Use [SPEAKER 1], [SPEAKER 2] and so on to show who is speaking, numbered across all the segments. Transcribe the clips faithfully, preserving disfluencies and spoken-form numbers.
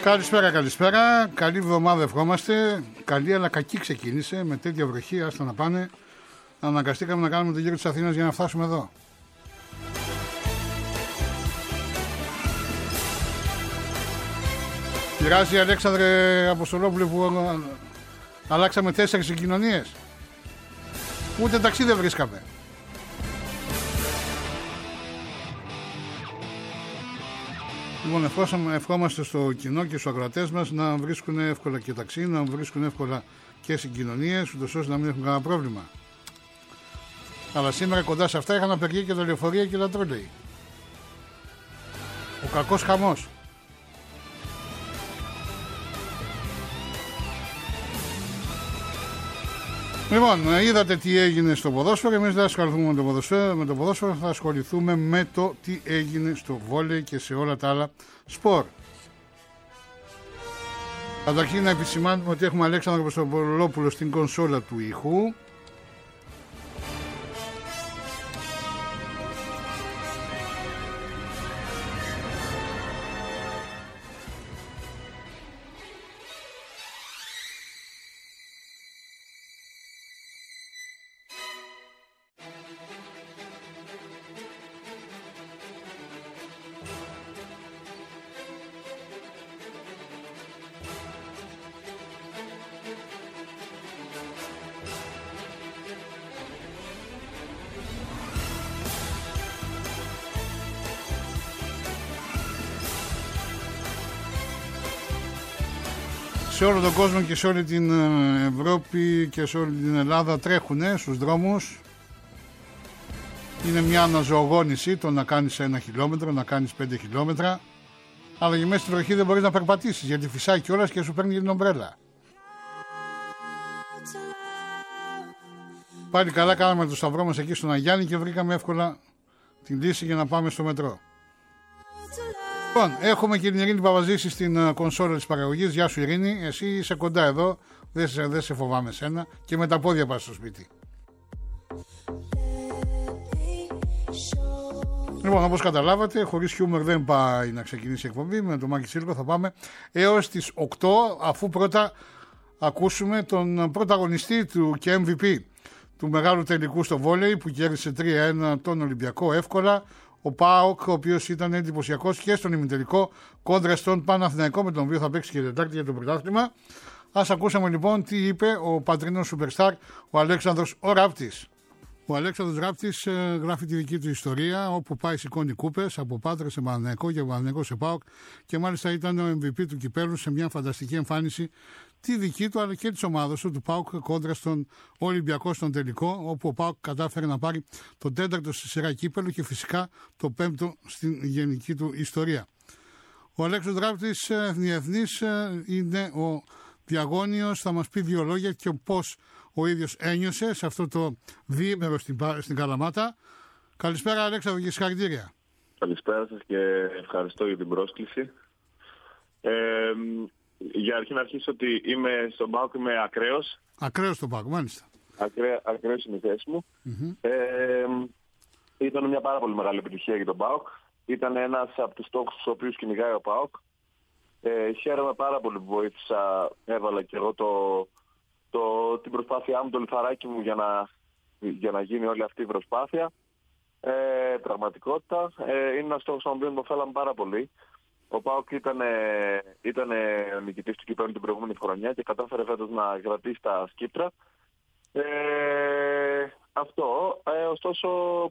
[SPEAKER 1] Καλησπέρα, καλησπέρα. Καλή εβδομάδα ευχόμαστε. Καλή αλλά κακή ξεκίνησε με τέτοια βροχή. Άστα να πάνε. Αναγκαστήκαμε να κάνουμε το γύρο της Αθήνας για να φτάσουμε εδώ. Πειράζει, Αλέξανδρε Αποστολόπουλε, που αλλάξαμε τέσσερις συγκοινωνίες. Ούτε ταξί δεν βρίσκαμε. Λοιπόν, ευχόμαστε στο κοινό και στους ακροατές μας να βρίσκουν εύκολα και ταξί, να βρίσκουν εύκολα και συγκοινωνίες, ούτως ώστε να μην έχουν κανένα πρόβλημα. Αλλά σήμερα κοντά σε αυτά είχαν απεργία και τα λεωφορεία και τα τρόλεϊ. Ο κακός χαμός. Λοιπόν, είδατε τι έγινε στο ποδόσφαιρο. Εμείς δεν θα ασχοληθούμε με το ποδόσφαιρο, με το ποδόσφαιρο, θα ασχοληθούμε με το τι έγινε στο βόλεϊ και σε όλα τα άλλα σπορ. Καταρχήν να επισημάνουμε ότι έχουμε Αλέξανδρο Αποστολόπουλο στην κονσόλα του ήχου. Σε όλο τον κόσμο και σε όλη την Ευρώπη και σε όλη την Ελλάδα τρέχουνε στους δρόμους. Είναι μια αναζωογόνηση το να κάνεις ένα χιλιόμετρο, να κάνεις πέντε χιλιόμετρα. Αλλά και μέσα στη βροχή δεν μπορείς να περπατήσεις, γιατί φυσάει κιόλας και σου παίρνει την ομπρέλα. Πάλι καλά κάναμε το σταυρό μας εκεί στον Αγιάννη και βρήκαμε εύκολα την λύση για να πάμε στο μετρό. Λοιπόν, έχουμε και την Ειρήνη Παπαζήση στην κονσόλα της παραγωγής. Γεια σου Ειρήνη, εσύ είσαι κοντά εδώ, δεν σε, δεν σε φοβάμαι σένα και με τα πόδια πας στο σπίτι. Λοιπόν, όπως καταλάβατε, χωρίς χιούμορ δεν πάει να ξεκινήσει η εκπομπή. Με τον Μάκη Σίλκο θα πάμε έως τις οκτώ, αφού πρώτα ακούσουμε τον πρωταγωνιστή του και εμ βι πι του μεγάλου τελικού στο βόλεϊ που κέρδισε τρία ένα τον Ολυμπιακό εύκολα. Ο ΠΑΟΚ, ο οποίος ήταν εντυπωσιακός και στον ημιτελικό κόντρα στον Παναθηναϊκό, με τον οποίο θα παίξει και Τετάρτη για το πρωτάθλημα. Ας ακούσαμε λοιπόν τι είπε ο πατρινός σουπερστάρ, ο Αλέξανδρος ο Ράπτης. Ο Αλέξανδρος Ράπτης ε, γράφει τη δική του ιστορία, όπου πάει σηκώνει κούπες από Πάτρα σε Παναθηναϊκό και από Παναθηναϊκό σε ΠΑΟΚ, και μάλιστα ήταν ο εμ βι πι του κυπέλλου σε μια φανταστική εμφάνιση, τη δική του αλλά και της ομάδας του, του ΠΑΟΚ, κόντρα στον Ολυμπιακό στον τελικό, όπου ο ΠΑΟΚ κατάφερε να πάρει το τέταρτο στη σειρά κύπελλο και φυσικά το πέμπτο στην γενική του ιστορία. Ο Αλέξανδρος Ράπτης, εθνιεθνής, είναι ο διαγώνιος, θα μας πει δύο λόγια και πώς ο ίδιος ένιωσε σε αυτό το διήμερο στην, στην Καλαμάτα. Καλησπέρα Αλέξανδρο και συγχαρητήρια.
[SPEAKER 2] Καλησπέρα σας και ευχαριστώ για την πρόσκληση. Ε, για αρχή να αρχίσω ότι είμαι στον ΠΑΟΚ, είμαι ακραίος.
[SPEAKER 1] Ακραίος στον ΠΑΟΚ, μάλιστα.
[SPEAKER 2] Ακραία, ακραίος είναι η θέση μου. Mm-hmm. Ε, ήταν μια πάρα πολύ μεγάλη επιτυχία για τον ΠΑΟΚ. Ήταν ένας από τους στόχους τους οποίους κυνηγάει ο ΠΑΟΚ. Ε, χαίρομαι πάρα πολύ που βοήθησα, έβαλα και εγώ το, το, την προσπάθειά μου, το λιθαράκι μου για να, για να γίνει όλη αυτή η προσπάθεια. Ε, πραγματικότητα. Ε, είναι ένας στόχος τον οποίο το θέλαμε πάρα πολύ. Ο ΠΑΟΚ ήταν, ήταν νικητής του κυπέλλου την προηγούμενη χρονιά και κατάφερε φέτος να κρατήσει τα σκύπτρα. Ε, αυτό. Ε, ωστόσο,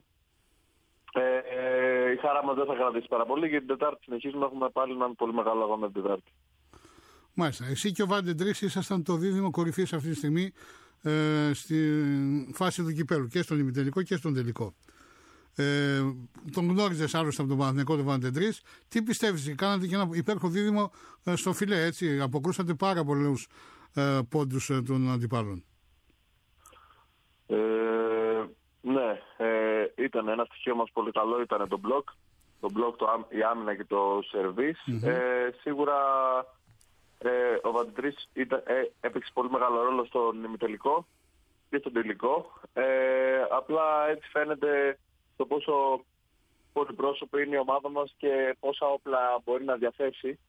[SPEAKER 2] ε, η χαρά μας δεν θα κρατήσει πάρα πολύ, γιατί την Τετάρτη συνεχίζουμε να έχουμε πάλι έναν πολύ μεγάλο αγώνα την Τετάρτη. Μάλιστα.
[SPEAKER 1] Εσύ και ο Βάντε Ντρίς ήσασταν το δίδυμο κορυφής αυτή τη στιγμή ε, στη φάση του κυπέλλου, και στον ημιτελικό και στον τελικό. Ε, τον γνώριζες άλλωστε από τον Παναθηναϊκό, τον Βάντε Ντρίς. Τι πιστεύεις, κάνατε και ένα υπέροχο δίδυμο ε, στο φιλέ, έτσι, αποκρούσατε πάρα πολλούς ε, πόντους ε, των αντιπάλων.
[SPEAKER 2] Ε, ναι, ε, ήταν ένα στοιχείο μας πολύ καλό, ήταν το μπλοκ. Το μπλοκ, το, η άμυνα και το σερβίς. Mm-hmm. Ε, σίγουρα ε, ο Βάντε Ντρίς ε, έπαιξε πολύ μεγάλο ρόλο στον ημιτελικό και στον τελικό. Ε, απλά έτσι φαίνεται το πόσο πολυπρόσωπη είναι η ομάδα μας και πόσα όπλα μπορεί να διαθέσει.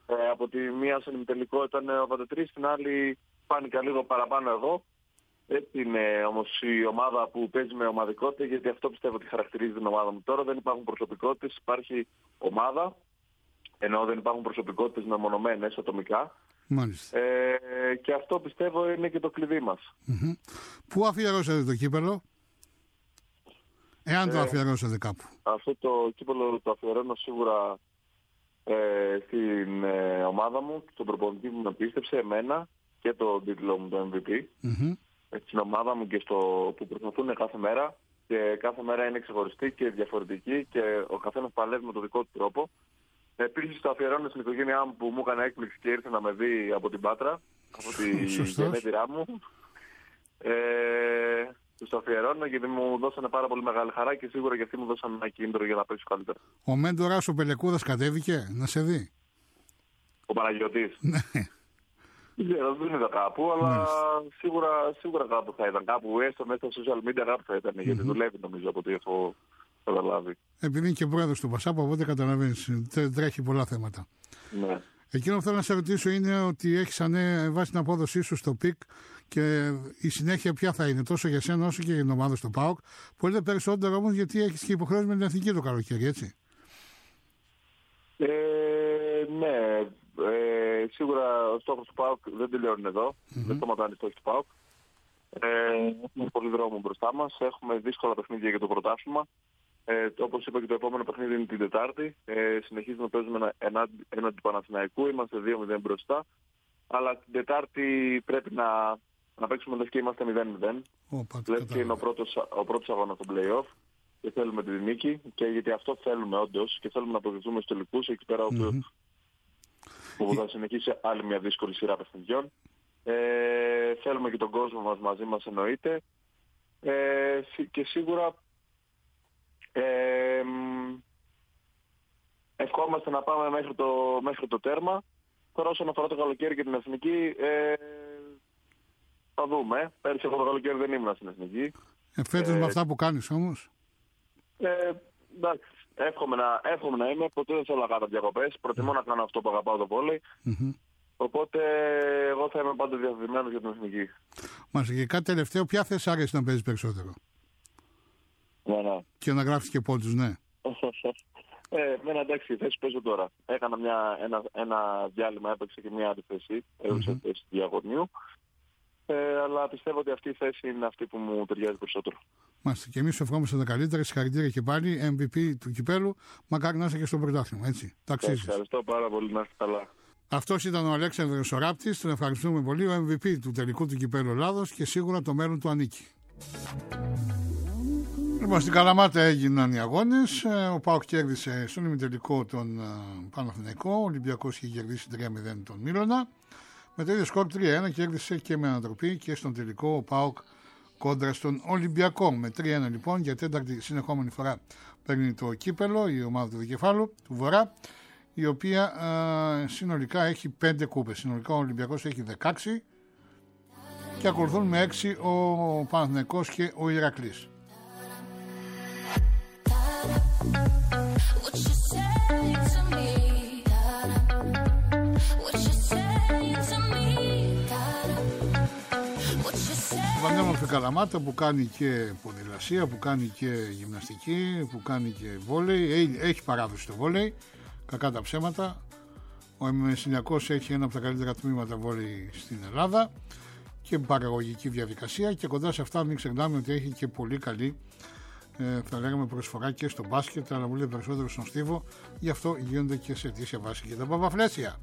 [SPEAKER 2] Ε, από τη μία στον ημιτελικό ήταν ο Βατετρής, στην άλλη φάνηκα λίγο παραπάνω εγώ. Έτσι είναι όμως η ομάδα που παίζει με ομαδικότητα, γιατί αυτό πιστεύω ότι χαρακτηρίζει την ομάδα μου τώρα. Δεν υπάρχουν προσωπικότητες, υπάρχει ομάδα, ενώ δεν υπάρχουν προσωπικότητες μεμονωμένες ατομικά.
[SPEAKER 1] Μάλιστα.
[SPEAKER 2] Ε, και αυτό πιστεύω είναι και το κλειδί μας.
[SPEAKER 1] Mm-hmm. Πού αφιερώσατε το κύπελο, εάν ε, το αφιερώσατε κάπου?
[SPEAKER 2] Αυτό το κύπελο το αφιερώνω σίγουρα ε, στην ε, ομάδα μου, τον προπονητή που με πίστεψε, εμένα και το τίτλο μου, το εμ βι πι. Mm-hmm. Στην ομάδα μου και στο που προσπαθούν κάθε μέρα, και κάθε μέρα είναι ξεχωριστή και διαφορετική και ο καθένας παλεύει με τον δικό του τρόπο. Επίσης το αφιερώνω στην οικογένειά μου που μου έκανε έκπληξη και ήρθε να με δει από την Πάτρα, από τη γενέτειρά μου. Ε, τους το αφιερώνω γιατί μου δώσανε πάρα πολύ μεγάλη χαρά και σίγουρα και αυτοί μου δώσανε ένα κίνητρο για να παίξω καλύτερα.
[SPEAKER 1] Ο μέντορας ο Πελεκούδας κατέβηκε να σε δει?
[SPEAKER 2] Ο Παναγιώτης.
[SPEAKER 1] Ναι.
[SPEAKER 2] Δεν ξέρω, δεν είδα κάπου, αλλά σίγουρα, σίγουρα κάπου θα ήταν. Κάπου έστω μέσα στα social media κάπου θα ήταν, mm-hmm. γιατί δουλεύει νομίζω από ό,τι έχω καταλάβει. Επειδή είναι και πρόεδρος του Πασάπα, οπότε καταλαβαίνεις, τρέχει πολλά θέματα. Ναι.
[SPEAKER 1] Εκείνο που θέλω να σε ρωτήσω είναι ότι έχεις ανέβάσει την απόδοσή σου στο πικ και η συνέχεια ποια θα είναι, τόσο για σένα όσο και για την ομάδα στο ΠΑΟΚ. Πολύ περισσότερο όμως γιατί έχεις και υποχρέωση με την εθνική το καλοκαίρι, έτσι.
[SPEAKER 2] Ε, ναι. Ε, σίγουρα ο στόχος του ΠΑΟΚ δεν τελειώνει εδώ. Mm-hmm. Δεν σταματάνε οι στόχοι του ΠΑΟΚ. Ε, έχουμε πολύ δρόμο μπροστά μας. Έχουμε δύσκολα παιχνίδια για το πρωτάθλημα. Ε, όπως είπα και το επόμενο παιχνίδι είναι την Τετάρτη. Ε, συνεχίζουμε να παίζουμε έναντι ένα, του Παναθηναϊκού. Είμαστε δύο μηδέν μπροστά. Αλλά την Τετάρτη πρέπει να, να παίξουμε λες και είμαστε μηδέν μηδέν. Λες και είναι ο πρώτος, ο πρώτος αγώνας στο play-off. Και θέλουμε τη νίκη. Και γιατί αυτό θέλουμε όντως. Και θέλουμε να αποδειχθούμε στους τελικούς εκεί πέρα όπου, mm-hmm. που θα συνεχίσει άλλη μια δύσκολη σειρά παιχνιδιών. Ε, θέλουμε και τον κόσμο μας μαζί μας εννοείται. Ε, και σίγουρα Ε, ευχόμαστε να πάμε μέχρι το, μέχρι το τέρμα. Τώρα όσον αφορά το καλοκαίρι και την εθνική, ε, θα δούμε. Πέρυσι εγώ το καλοκαίρι δεν ήμουν στην εθνική.
[SPEAKER 1] Ε, φέτος ε, με αυτά που κάνεις όμως.
[SPEAKER 2] Ε, εντάξει, εύχομαι να, εύχομαι να είμαι. Ποτέ δεν θέλω να κάνω διακοπές. Προτιμώ να κάνω αυτό που αγαπάω, το βόλεϊ. Mm-hmm. Οπότε εγώ θα είμαι πάντα διαδεδομένος για την εθνική.
[SPEAKER 1] Μας και κάτι τελευταίο, ποια θέση άρεσε να παίζεις περισσότερο?
[SPEAKER 2] Ναι, ναι.
[SPEAKER 1] Και να γράφεις και πόντους, ναι.
[SPEAKER 2] ε, με ένα εντάξει, θέση παίζω τώρα. Έκανα μια, ένα, ένα διάλειμμα, έπαιξε και μια άλλη θέση, έδωσα mm-hmm. θέση διαγωνίου. Ε, αλλά πιστεύω ότι αυτή η θέση είναι αυτή που μου ταιριάζει περισσότερο. Μάλιστα. Και εμείς σου ευχόμαστε τα καλύτερα, συγχαρητήρια και πάλι, εμ βι πι του κυπέλου. Μακάρι να είσαι και στο πρωτάθλημα, έτσι. Τα αξίζεις. Ευχαριστώ πάρα πολύ, να είστε καλά.
[SPEAKER 1] Αυτός ήταν ο Αλέξανδρος ο Ράπτης, τον ευχαριστούμε πολύ, ο εμ βι πι του τελικού του κυπέλου Ελλάδος και σίγουρα το μέλλον του ανήκει. Λοιπόν, στην Καλαμάτα έγιναν οι αγώνες. Ο ΠΑΟΚ κέρδισε στον ημιτελικό τον Παναθηναϊκό. Ο Ολυμπιακός είχε κερδίσει τρία μηδέν τον Μίλωνα. Με το ίδιο σκορ τρία ένα κέρδισε και με ανατροπή και στον τελικό ο ΠΑΟΚ κόντρα στον Ολυμπιακό. Με τρία ένα λοιπόν για τέταρτη συνεχόμενη φορά παίρνει το κύπελο η ομάδα του Δικεφάλου του Βορρά, η οποία α, συνολικά έχει πέντε κούπες. Συνολικά ο Ολυμπιακός έχει δεκαέξι και ακολουθούν με έξι ο Παναθηναϊκός και ο Ηρακλής. Πανέμορφη Καλαμάτα που κάνει και ποδηλασία, που κάνει και γυμναστική, που κάνει και βόλεϊ. Έχει παράδοση στο βόλεϊ, κακά τα ψέματα. Ο Μεσσηνιακός έχει ένα από τα καλύτερα τμήματα βόλεϊ στην Ελλάδα και παραγωγική διαδικασία, και κοντά σε αυτά μην ξεχνάμε ότι έχει και πολύ καλή ε, θα λέγαμε προσφορά και στο μπάσκετ, αλλά πολύ περισσότερο στον στίβο, γι' αυτό γίνονται και σε αιτήσια βάση και τα παπαφλέσια.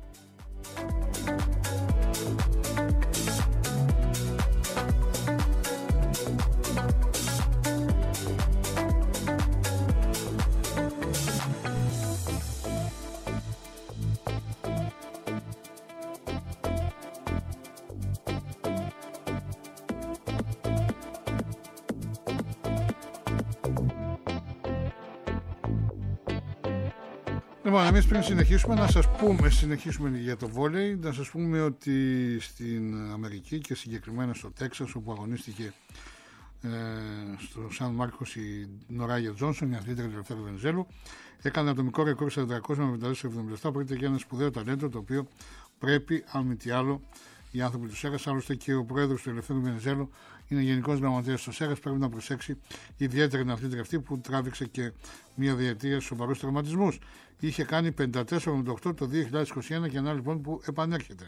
[SPEAKER 1] Λοιπόν, εμείς πριν συνεχίσουμε να σας πούμε, συνεχίσουμε για το βόλεϊ, να σας πούμε ότι στην Αμερική και συγκεκριμένα στο Τέξας, όπου αγωνίστηκε ε, στο Σαν Μάρκος η Νοράγια Τζόνσον, η αθλήτρια του Ελευθέρου Βενιζέλου. Έκανε ατομικό ρεκόρ στα τετρακόσια εβδομήντα τέσσερα εβδομήντα επτά. Πρόκειται για ένα σπουδαίο ταλέντο, το οποίο πρέπει, αν μη τι άλλο, οι άνθρωποι του ΣΕΓΑΣ, άλλωστε και ο πρόεδρος του Ελευθέρου Βενιζέλου είναι γενικός γραμματέας του ΣΕΓΑΣ, πρέπει να προσέξει ιδιαίτερα την αθλήτρια αυτή που τράβηξε και μία διετία σοβαρούς τραυματισμούς. Είχε κάνει πενήντα τέσσερα εβδομήντα οκτώ το δύο χιλιάδες είκοσι ένα και ένα λοιπόν που επανέρχεται.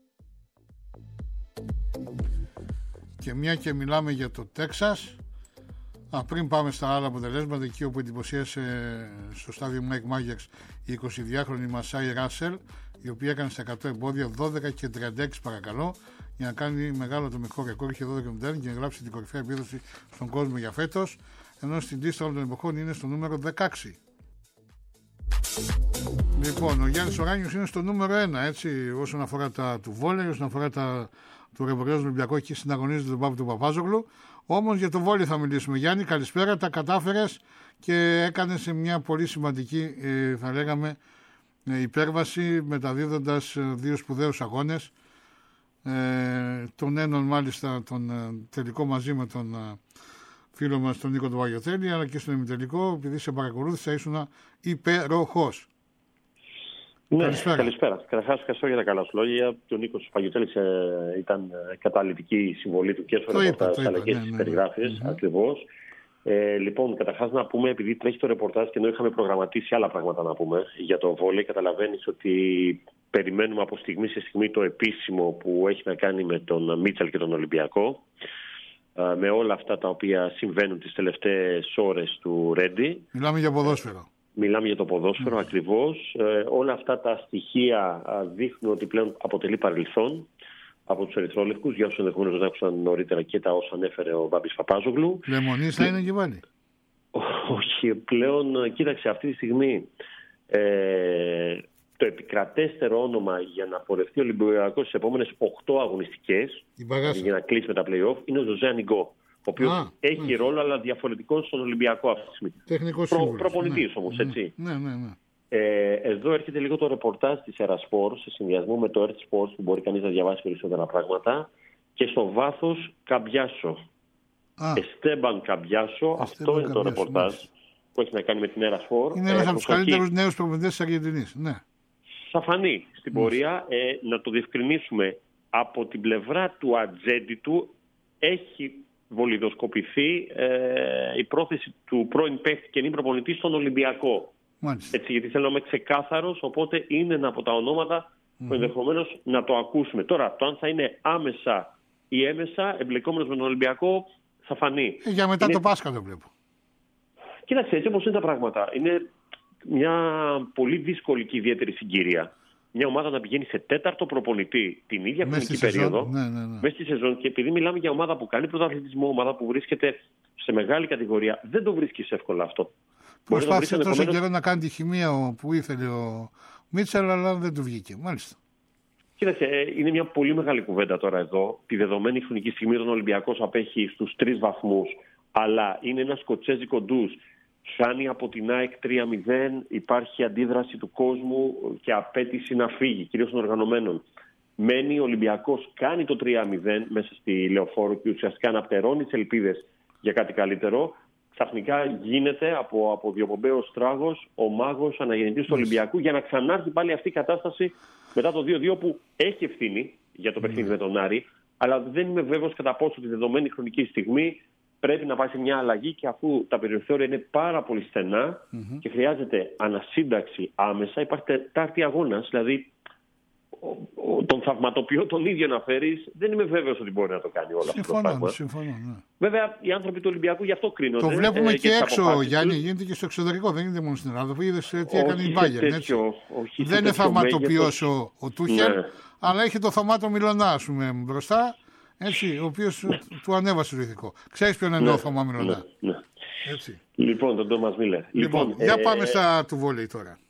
[SPEAKER 1] Και μια και μιλάμε για το Τέξας, α, πριν πάμε στα άλλα αποτελέσματα, εκεί όπου εντυπωσίασε στο στάδιο Mike Magix η εικοσιδυάχρονη Μασάι Ράσελ, η οποία έκανε στα εκατό εμπόδια δώδεκα και τριάντα έξι παρακαλώ, για να κάνει μεγάλο ατομικό ρεκόρ, είχε δώδεκα εβδομήντα ένα και να γράψει την κορυφαία επίδοση στον κόσμο για φέτος, ενώ στην λίστα όλων των εποχών είναι στο νούμερο δεκαέξι. Λοιπόν, ο Γιάννης Οράνιος είναι στο νούμερο ένα, έτσι, όσον αφορά τα του βόλεϊ, όσον αφορά τα του Ρεβολιός Ολυμπιακού, εκεί συναγωνίζεται τον Πάπου του Παπάζογλου. Όμως για το βόλεϊ θα μιλήσουμε. Γιάννη, καλησπέρα, τα κατάφερες και έκανες μια πολύ σημαντική, ε, θα λέγαμε, ε, υπέρβαση, μεταδίδοντας ε, δύο σπουδαίους αγώνες. Ε, τον έναν μάλιστα τον ε, τελικό μαζί με τον ε, φίλο μας τον Νίκο τον Παγιωτέλη, αλλά και στον ημιτελικό, επειδή σε παρακολούθησα, ήσουν υπέροχος.
[SPEAKER 3] Ναι,
[SPEAKER 1] καλησπέρα.
[SPEAKER 3] καλησπέρα. Καταρχάς, ευχαριστώ για τα καλά σου λόγια. Και ο Νίκος Παγιωτέλης ε, ήταν καταλυτική η συμβολή του και στο ρεπορτάζ αλλά και στις περιγράφειες. Mm-hmm. Ακριβώς. Ε, λοιπόν, καταρχάς να πούμε, επειδή τρέχει το ρεπορτάζ και ενώ είχαμε προγραμματίσει άλλα πράγματα να πούμε για το βόλεϊ, καταλαβαίνεις ότι περιμένουμε από στιγμή σε στιγμή το επίσημο που έχει να κάνει με τον Μίτσελ και τον Ολυμπιακό. Ε, με όλα αυτά τα οποία συμβαίνουν τις τελευταίες ώρες του Ρέντι.
[SPEAKER 1] Μιλάμε για ποδόσφαιρο.
[SPEAKER 3] Μιλάμε για το ποδόσφαιρο mm. ακριβώς. Ε, όλα αυτά τα στοιχεία α, δείχνουν ότι πλέον αποτελεί παρελθόν από τους ερυθρόλευκους, για όσους ενδεχομένως δεν άκουσαν νωρίτερα και τα όσα ανέφερε ο Μπάμπης Παπάζογλου.
[SPEAKER 1] Λεμονής θα είναι και πάλι.
[SPEAKER 3] Όχι, πλέον, κοίταξε, αυτή τη στιγμή ε, το επικρατέστερο όνομα για να πορευτεί ο Ολυμπιακός στις επόμενες οκτώ αγωνιστικές, για να κλείσει με τα play-off, είναι ο Ζωζέ Ανιγκό. Ο οποίος Α, έχει ναι. ρόλο, αλλά διαφορετικό στον Ολυμπιακό αυτή τη στιγμή.
[SPEAKER 1] Τεχνικός
[SPEAKER 3] Προ, προπονητής όμως,
[SPEAKER 1] ναι,
[SPEAKER 3] έτσι.
[SPEAKER 1] Ναι, ναι, ναι.
[SPEAKER 3] Ε, εδώ έρχεται λίγο το ρεπορτάζ της Ερασπορ σε συνδυασμό με το Earth Sports, που μπορεί κανείς να διαβάσει περισσότερα πράγματα. Και στο βάθος Καμπιάσο. Εστέμπαν Καμπιάσο. Αυτό είναι το ρεπορτάζ ναι. που έχει να κάνει με την Ερασπορ.
[SPEAKER 1] Είναι ένας ε, από τους καλύτερους νέους προπονητές της Αργεντινής. Ναι.
[SPEAKER 3] Θα φανεί στην ναι. πορεία. Ε, να το διευκρινίσουμε. Από την πλευρά του ατζέντη του έχει βολιδοσκοπηθεί ε, η πρόθεση του πρώην παίκτη και νυν προπονητή στον Ολυμπιακό. Μάλιστα. Έτσι, γιατί θέλω να είμαι ξεκάθαρος, οπότε είναι ένα από τα ονόματα mm-hmm. που ενδεχομένως να το ακούσουμε. Τώρα, το αν θα είναι άμεσα ή έμεσα εμπλεκόμενος με τον Ολυμπιακό θα φανεί.
[SPEAKER 1] Ε, για μετά
[SPEAKER 3] είναι...
[SPEAKER 1] το Πάσχα το βλέπω.
[SPEAKER 3] Κοίταξε, έτσι όπως είναι τα πράγματα. Είναι μια πολύ δύσκολη και ιδιαίτερη συγκυρία. Μια ομάδα να πηγαίνει σε τέταρτο προπονητή την ίδια χρονική περίοδο,
[SPEAKER 1] ναι, ναι, ναι.
[SPEAKER 3] μέσα στη σεζόν, και επειδή μιλάμε για ομάδα που κάνει πρωταθλητισμό, ομάδα που βρίσκεται σε μεγάλη κατηγορία, δεν το βρίσκεις εύκολα αυτό.
[SPEAKER 1] Προσπάθησε τόσο ενδεχομένως... καιρό να κάνει τη χημεία που ήθελε ο Μίτσελ, αλλά δεν του βγήκε. Μάλιστα.
[SPEAKER 3] Κοίταξε, είναι μια πολύ μεγάλη κουβέντα τώρα εδώ. Τη δεδομένη χρονική στιγμή ο Ολυμπιακός απέχει στους τρεις βαθμούς, αλλά είναι ένα σκοτσέζικο ντους. Χάνει από την ΑΕΚ τρία μηδέν, υπάρχει αντίδραση του κόσμου και απέτηση να φύγει, κυρίως των οργανωμένων. Μένει ο Ολυμπιακός, κάνει το τρία μηδέν μέσα στη Λεωφόρο και ουσιαστικά αναπτερώνει τις ελπίδες για κάτι καλύτερο. Ξαφνικά γίνεται από, από διοπομπαίος τράγος ο μάγος αναγεννητής του Ολυμπιακού για να ξανάρθει πάλι αυτή η κατάσταση μετά το δύο δύο που έχει ευθύνη για το παιχνίδι mm. με τον Άρη, αλλά δεν είμαι βέβαιος κατά πόσο τη δεδομένη χρονική στιγμή πρέπει να πάει σε μια αλλαγή, και αφού τα περιθώρια είναι πάρα πολύ στενά mm-hmm. και χρειάζεται ανασύνταξη άμεσα, υπάρχει τετάρτη αγώνας, δηλαδή ο, ο, τον θαυματοποιό τον ίδιο να φέρεις, δεν είμαι βέβαιος ότι μπορεί να το κάνει όλο
[SPEAKER 1] συμφωνώ,
[SPEAKER 3] αυτό το πράγμα.
[SPEAKER 1] Συμφωνώ, ναι.
[SPEAKER 3] Βέβαια, οι άνθρωποι του Ολυμπιακού γι' αυτό κρίνονται.
[SPEAKER 1] Το βλέπουμε
[SPEAKER 3] ε,
[SPEAKER 1] και έξω, Γιάννη, τους. Γίνεται και στο εξωτερικό, δεν γίνεται μόνο στην Ελλάδα. Που είδες τι έκανε η Bayern, έτσι. Δεν είναι θαυματοποιός ο, ο Τούχελ, ναι. αλλά έχει το Θωμά Μιλωνά, ας πούμε, μπροστά. Έτσι, ο οποίος του ανέβασε το ηθικό. Ξέρεις ποιον είναι ναι, ο Θωμά Μιλωνά.
[SPEAKER 3] Ναι, ναι. Έτσι. Λοιπόν, τον Τόμας Μίλερ.
[SPEAKER 1] Λοιπόν, λοιπόν, για πάμε ε, στα του βόλεϊ τώρα.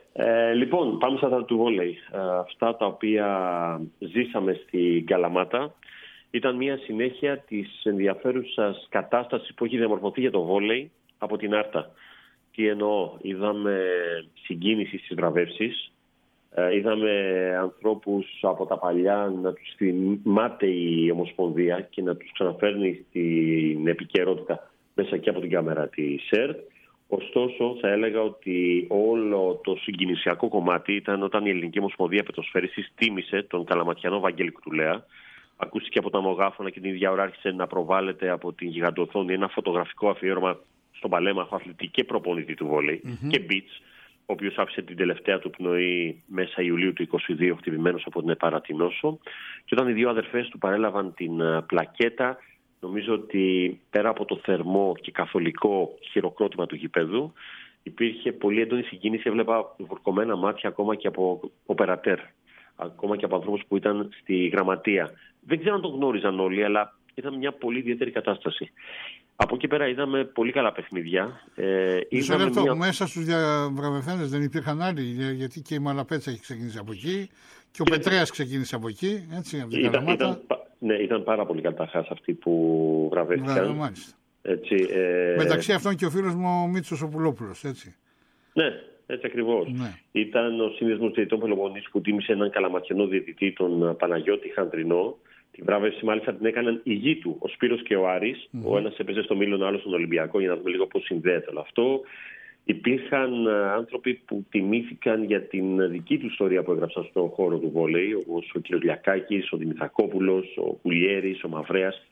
[SPEAKER 3] Ε, λοιπόν, πάμε στα του βόλεϊ. Ε, αυτά τα οποία ζήσαμε στην Καλαμάτα ήταν μια συνέχεια της ενδιαφέρουσας κατάστασης που έχει διαμορφωθεί για το βόλεϊ από την Άρτα. Τι εννοώ, είδαμε συγκίνηση στις βραβεύσεις. Ε, είδαμε ανθρώπους από τα παλιά να τους θυμάται η Ομοσπονδία και να τους ξαναφέρνει στην επικαιρότητα μέσα και από την κάμερα της ΕΡΤ. Ωστόσο, θα έλεγα ότι όλο το συγκινησιακό κομμάτι ήταν όταν η Ελληνική Ομοσπονδία Πετροσφαίρισης τίμησε τον καλαματιανό Βαγγέλη Κουτουλέα. Ακούστηκε από τα μογάφωνα και την ίδια ώρα άρχισε να προβάλλεται από την γιγαντοθόνη ένα φωτογραφικό αφιέρωμα στον παλέμαχο αθλητή και προπονητή του βόλεϊ mm-hmm. και μπιτς, ο οποίος άφησε την τελευταία του πνοή μέσα Ιουλίου του είκοσι δύο, χτυπημένος από την Επαρατινόσο. Και όταν οι δύο αδερφές του παρέλαβαν την πλακέτα, νομίζω ότι πέρα από το θερμό και καθολικό χειροκρότημα του γηπέδου, υπήρχε πολύ έντονη συγκίνηση. Έβλεπα βουρκωμένα μάτια ακόμα και από οπερατέρ, ακόμα και από ανθρώπους που ήταν στη γραμματεία. Δεν ξέρω αν το γνώριζαν όλοι, αλλά ήταν μια πολύ ιδιαίτερη κατάσταση. Από εκεί πέρα είδαμε πολύ καλά παιχνίδια. Ε,
[SPEAKER 1] Μισό λεπτό, μια... μέσα στους διαβραβευθέντες δεν υπήρχαν άλλοι, γιατί και η Μαλαπέτσα έχει ξεκινήσει από εκεί και ο και... Πετρέας ξεκίνησε από εκεί, έτσι, από την
[SPEAKER 3] ήταν,
[SPEAKER 1] Καλαμάτα.
[SPEAKER 3] Ήταν, ναι, ήταν πάρα πολύ καταρχάς αυτοί που βραβεύτηκαν.
[SPEAKER 1] Ναι,
[SPEAKER 3] έτσι, ε...
[SPEAKER 1] μεταξύ αυτών και ο φίλος μου ο Μίτσος ο Πουλόπουλος, έτσι.
[SPEAKER 3] Ναι, έτσι ακριβώς. Ναι. Ήταν ο σύνδεσμος διαιτητών Πελοποννήσου που τίμησε έναν καλαματιανό διαιτητή, τον Παναγιώτη Χαντρινό. Την βράβευση μάλιστα την έκαναν οι γη του, ο Σπύρος και ο Άρης. Mm-hmm. Ο ένας έπαιζε στο Μήλον, ο άλλος στον Ολυμπιακό, για να δούμε λίγο πώς συνδέεται όλο αυτό. Υπήρχαν άνθρωποι που τιμήθηκαν για την δική του ιστορία που έγραψαν στον χώρο του βόλεϊ, όπως ο κ. Λιακάκης, ο Δημητρακόπουλος, ο Κουλιέρης, ο Μαυρέας,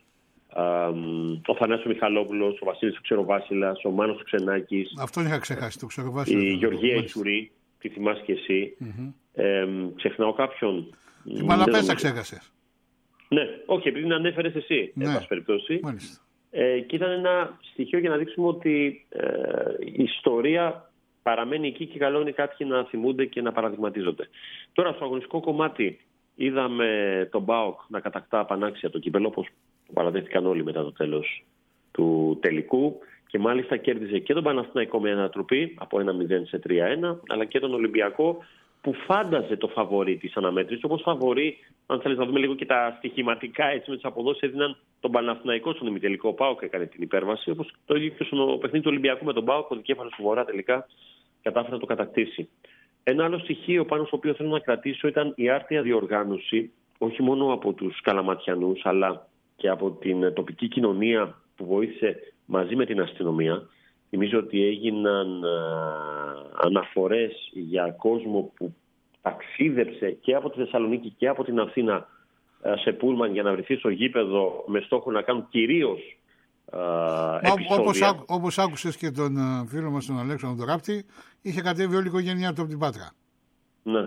[SPEAKER 3] ο Θανάσης Μιχαλόπουλος, ο Βασίλης ο Ξεροβάσιλας, ο Μάνος ο Ξενάκης.
[SPEAKER 1] Αυτόν είχα ξεχάσει, το Ξεροβάσιλα.
[SPEAKER 3] Η Γεωργία Ιτσουρή, τη θυμάσαι και εσύ. Mm-hmm. Ε, ξεχνάω κάποιον.
[SPEAKER 1] Τη Μαλαπέτσα ξέχασες.
[SPEAKER 3] Ναι, όχι, επειδή την ανέφερες εσύ,
[SPEAKER 1] ναι,
[SPEAKER 3] εν πάση περιπτώσει.
[SPEAKER 1] Μάλιστα.
[SPEAKER 3] Ε, και ήταν ένα στοιχείο για να δείξουμε ότι ε, η ιστορία παραμένει εκεί και καλό είναι κάποιοι να θυμούνται και να παραδειγματίζονται. Τώρα, στο αγωνιστικό κομμάτι, είδαμε τον ΠΑΟΚ να κατακτά απανάξια το κύπελλο, όπως το παραδέχτηκαν όλοι μετά το τέλος του τελικού. Και μάλιστα κέρδιζε και τον Παναθηναϊκό με ανατροπή από ένα μηδέν σε τρία ένα, αλλά και τον Ολυμπιακό, που φάνταζε το φαβορί της αναμέτρησης. Όπως φαβορί, αν θέλεις να δούμε λίγο και τα στοιχηματικά, έτσι με τις αποδόσεις, έδιναν τον Παναθηναϊκό στον ημιτελικό. Ο ΠΑΟΚ έκανε την υπέρβαση. Όπως το ίδιο και στο παιχνίδι του Ολυμπιακού με τον ΠΑΟΚ, ο δικέφαλος του Βορρά τελικά κατάφερε να το κατακτήσει. Ένα άλλο στοιχείο πάνω στο οποίο θέλω να κρατήσω ήταν η άρτια διοργάνωση, όχι μόνο από τους καλαματιανούς, αλλά και από την τοπική κοινωνία που βοήθησε μαζί με την αστυνομία. Θυμίζω ότι έγιναν α, αναφορές για κόσμο που ταξίδεψε και από τη Θεσσαλονίκη και από την Αθήνα α, σε πούλμαν για να βρεθεί στο γήπεδο με στόχο να κάνουν κυρίως α, επεισόδια.
[SPEAKER 1] Όπως, άκου, όπως άκουσες και τον φίλο μας τον Αλέξανδρο Ράπτη, είχε κατέβει όλη η οικογένειά του από την Πάτρα.
[SPEAKER 3] Ναι.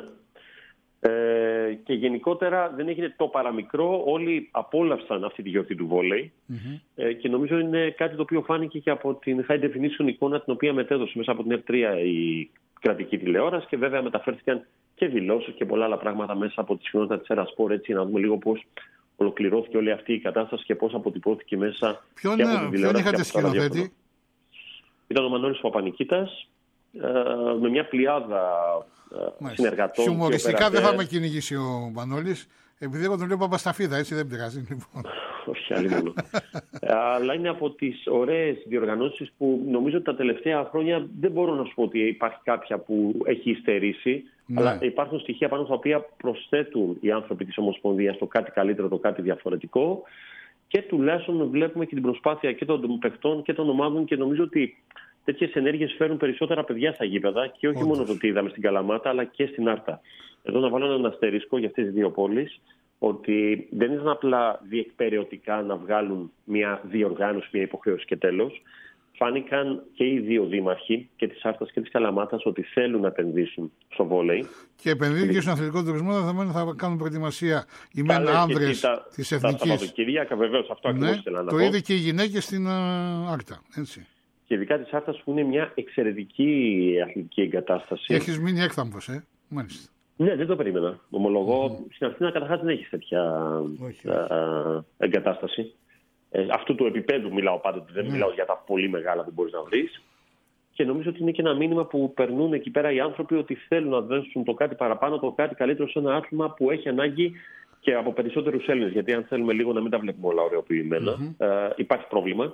[SPEAKER 3] Ε, και γενικότερα δεν έγινε το παραμικρό. Όλοι απόλαυσαν αυτή τη γιορτή του βόλεϊ mm-hmm. ε, και νομίζω είναι κάτι το οποίο φάνηκε και από την high definition εικόνα την οποία μετέδωσε μέσα από την εφ τρία η κρατική τηλεόραση, και βέβαια μεταφέρθηκαν και δηλώσεις και πολλά άλλα πράγματα μέσα από τη συχνότητα της Έρα Σπορ, έτσι να δούμε λίγο πώς ολοκληρώθηκε όλη αυτή η κατάσταση και πώς αποτυπώθηκε μέσα
[SPEAKER 1] ποιον,
[SPEAKER 3] και από την τηλεόραση.
[SPEAKER 1] Ποιον είχατε σκηνοθέτη?
[SPEAKER 3] Ήταν ο Μανώλης Παπανικήτας ε, με μια πλειάδα συνεργατών.
[SPEAKER 1] Χιουμοριστικά δεν θα με κυνηγήσει ο Μανώλης, επειδή εγώ τον λέω Παπασταφίδα, έτσι δεν πειράζει. Λοιπόν.
[SPEAKER 3] Όχι, άλλη μόνο. Αλλά είναι από τις ωραίες διοργανώσεις που νομίζω ότι τα τελευταία χρόνια δεν μπορώ να σου πω ότι υπάρχει κάποια που έχει υστερήσει, ναι. αλλά υπάρχουν στοιχεία πάνω στα οποία προσθέτουν οι άνθρωποι της Ομοσπονδίας το κάτι καλύτερο, το κάτι διαφορετικό, και τουλάχιστον βλέπουμε και την προσπάθεια και των παιχτών και των ομάδων, και νομίζω ότι τέτοιες ενέργειες φέρουν περισσότερα παιδιά στα γήπεδα, και όχι Όντως. μόνο το τι είδαμε στην Καλαμάτα, αλλά και στην Άρτα. Εδώ να βάλω έναν αστερίσκο για αυτές τις δύο πόλεις, ότι δεν ήταν απλά διεκπεραιωτικά να βγάλουν μια διοργάνωση, μια υποχρέωση και τέλος. Φάνηκαν και οι δύο δήμαρχοι, και της Άρτας και της Καλαμάτας, ότι θέλουν να επενδύσουν στο βόλεϊ.
[SPEAKER 1] Και επενδύουν και στον αθλητικό τουρισμό, δεδομένου θα κάνουν προετοιμασία οι μεν άνδρες της εθνικής.
[SPEAKER 3] Τα Σαββατοκυριακά, βεβαίως, αυτό
[SPEAKER 1] ναι,
[SPEAKER 3] ακριβώς ήθελα να
[SPEAKER 1] το
[SPEAKER 3] πω.
[SPEAKER 1] είδε και οι γυναίκες στην Άρτα, έτσι.
[SPEAKER 3] Και ειδικά της Άρτας, που είναι μια εξαιρετική αθλητική εγκατάσταση.
[SPEAKER 1] Έχεις μείνει έκθαμπος, ε, μάλιστα.
[SPEAKER 3] Ναι, δεν το περίμενα. Ομολογώ, mm-hmm. στην Αθήνα καταρχάς δεν έχει τέτοια όχι, όχι. Α, εγκατάσταση. Ε, αυτού του επίπεδου μιλάω πάντοτε, δεν mm. μιλάω για τα πολύ μεγάλα που μπορείς να βρεις. Και νομίζω ότι είναι και ένα μήνυμα που περνούν εκεί πέρα οι άνθρωποι, ότι θέλουν να δώσουν το κάτι παραπάνω, το κάτι καλύτερο σε ένα άθλημα που έχει ανάγκη και από περισσότερους Έλληνες. Γιατί αν θέλουμε λίγο να μην τα βλέπουμε όλα ωρεοποιημένα, mm-hmm. ε, υπάρχει πρόβλημα.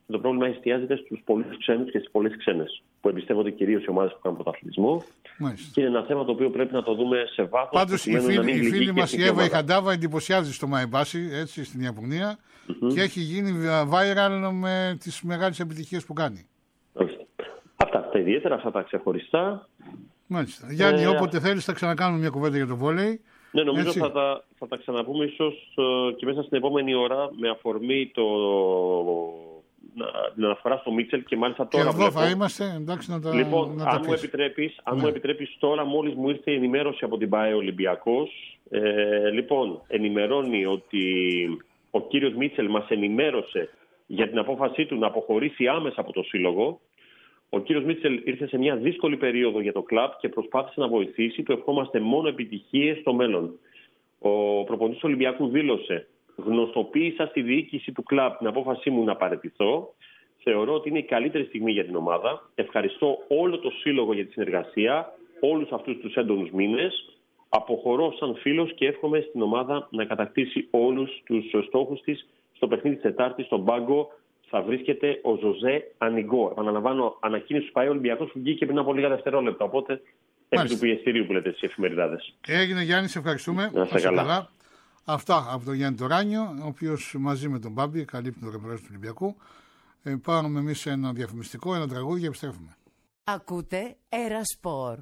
[SPEAKER 3] Το πρόβλημα εστιάζεται στους πολλούς ξένους και στις πολλές ξένες, που εμπιστεύονται κυρίως οι ομάδες που κάνουν πρωταθλητισμό. Και είναι ένα θέμα το οποίο πρέπει να το δούμε σε βάθος.
[SPEAKER 1] Πάντως η φίλη, η φίλη μας η Εύα η Χαντάβα εντυπωσιάζει στο Μαϊμπάσι, έτσι, στην Ιαπωνία, mm-hmm. και έχει γίνει viral με τις μεγάλες επιτυχίες που κάνει.
[SPEAKER 3] Αυτά τα ιδιαίτερα, αυτά τα ξεχωριστά.
[SPEAKER 1] Μάλιστα. Γιάννη, ε, όποτε θέλεις θα ξανακάνουμε μια κουβέντα για το βόλεϊ.
[SPEAKER 3] Ναι, νομίζω θα τα, θα τα ξαναπούμε ίσως και μέσα στην επόμενη ώρα με αφορμή το, να, την αναφορά στο Μίτσελ και μάλιστα τώρα.
[SPEAKER 1] Και εδώ θα είμαστε, εντάξει, να τα
[SPEAKER 3] Λοιπόν,
[SPEAKER 1] να
[SPEAKER 3] αν,
[SPEAKER 1] τα
[SPEAKER 3] μου επιτρέπεις, αν ναι. μου επιτρέπεις τώρα, μόλις μου ήρθε η ενημέρωση από την ΠΑΕ Ολυμπιακός. Ε, λοιπόν, ενημερώνει ότι ο κύριος Μίτσελ μας ενημέρωσε για την απόφασή του να αποχωρήσει άμεσα από το σύλλογο. Ο κύριος Μίτσελ ήρθε σε μια δύσκολη περίοδο για το κλαμπ και προσπάθησε να βοηθήσει. Του ευχόμαστε μόνο επιτυχίες στο μέλλον. Ο προπονητής του Ολυμπιακού δήλωσε: γνωστοποίησα στη διοίκηση του κλαμπ την απόφασή μου να παραιτηθώ. Θεωρώ ότι είναι η καλύτερη στιγμή για την ομάδα. Ευχαριστώ όλο το σύλλογο για τη συνεργασία, όλους αυτούς τους έντονους μήνες. Αποχωρώ σαν φίλος και εύχομαι στην ομάδα να κατακτήσει όλους τους στόχους της. Στο παιχνίδι της Τετάρτης, στον πάγκο, θα βρίσκεται ο Ζωζέ Ανιγκό. Επαναλαμβάνω, ανακοίνωση του ΠΑΕ Ολυμπιακός που βγήκε πριν από λίγα δευτερόλεπτα. Οπότε, επί του πιεστηρίου που λέτε στις εφημεριδάδες.
[SPEAKER 1] Έγινε, Γιάννη, σε ευχαριστούμε.
[SPEAKER 3] Να είστε καλά. καλά.
[SPEAKER 1] Αυτά από τον Γιάννη Τωράνιο, ο οποίος μαζί με τον Μπάμπη καλύπτει το ρεπορτάζ του Ολυμπιακού. Ε, Πάμε εμείς ένα διαφημιστικό, ένα τραγούδι και επιστρέφουμε.
[SPEAKER 4] Ακούτε Ερασπορ.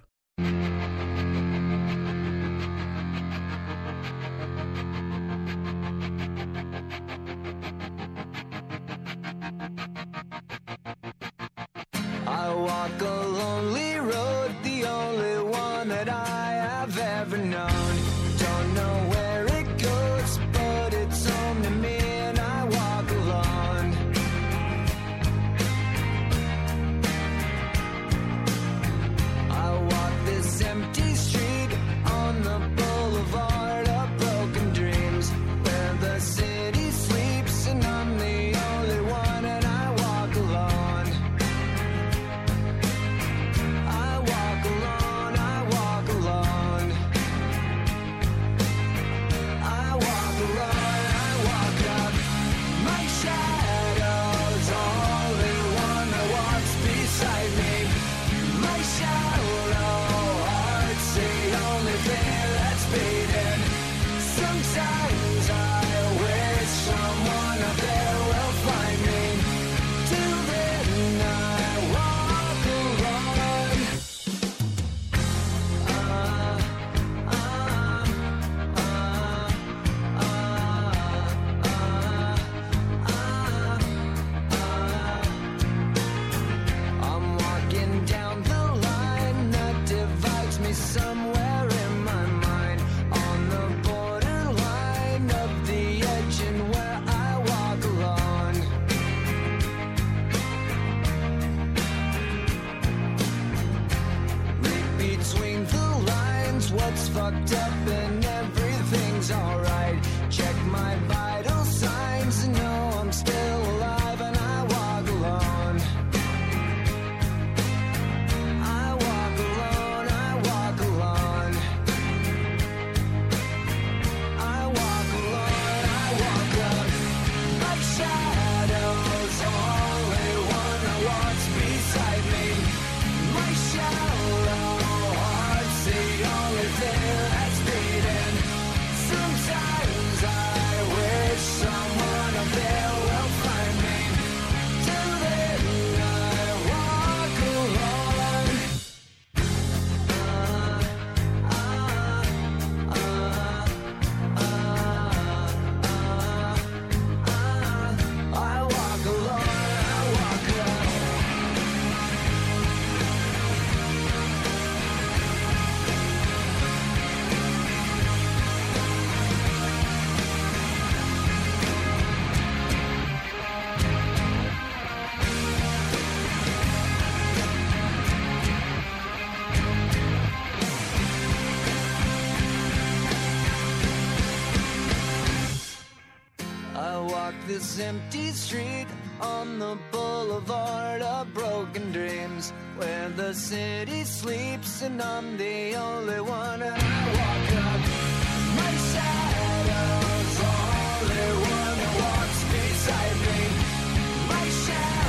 [SPEAKER 5] This empty street on the boulevard of broken dreams, where the city sleeps and I'm the only one. And I walk up, my shadow's the only one that walks beside me. My shadow.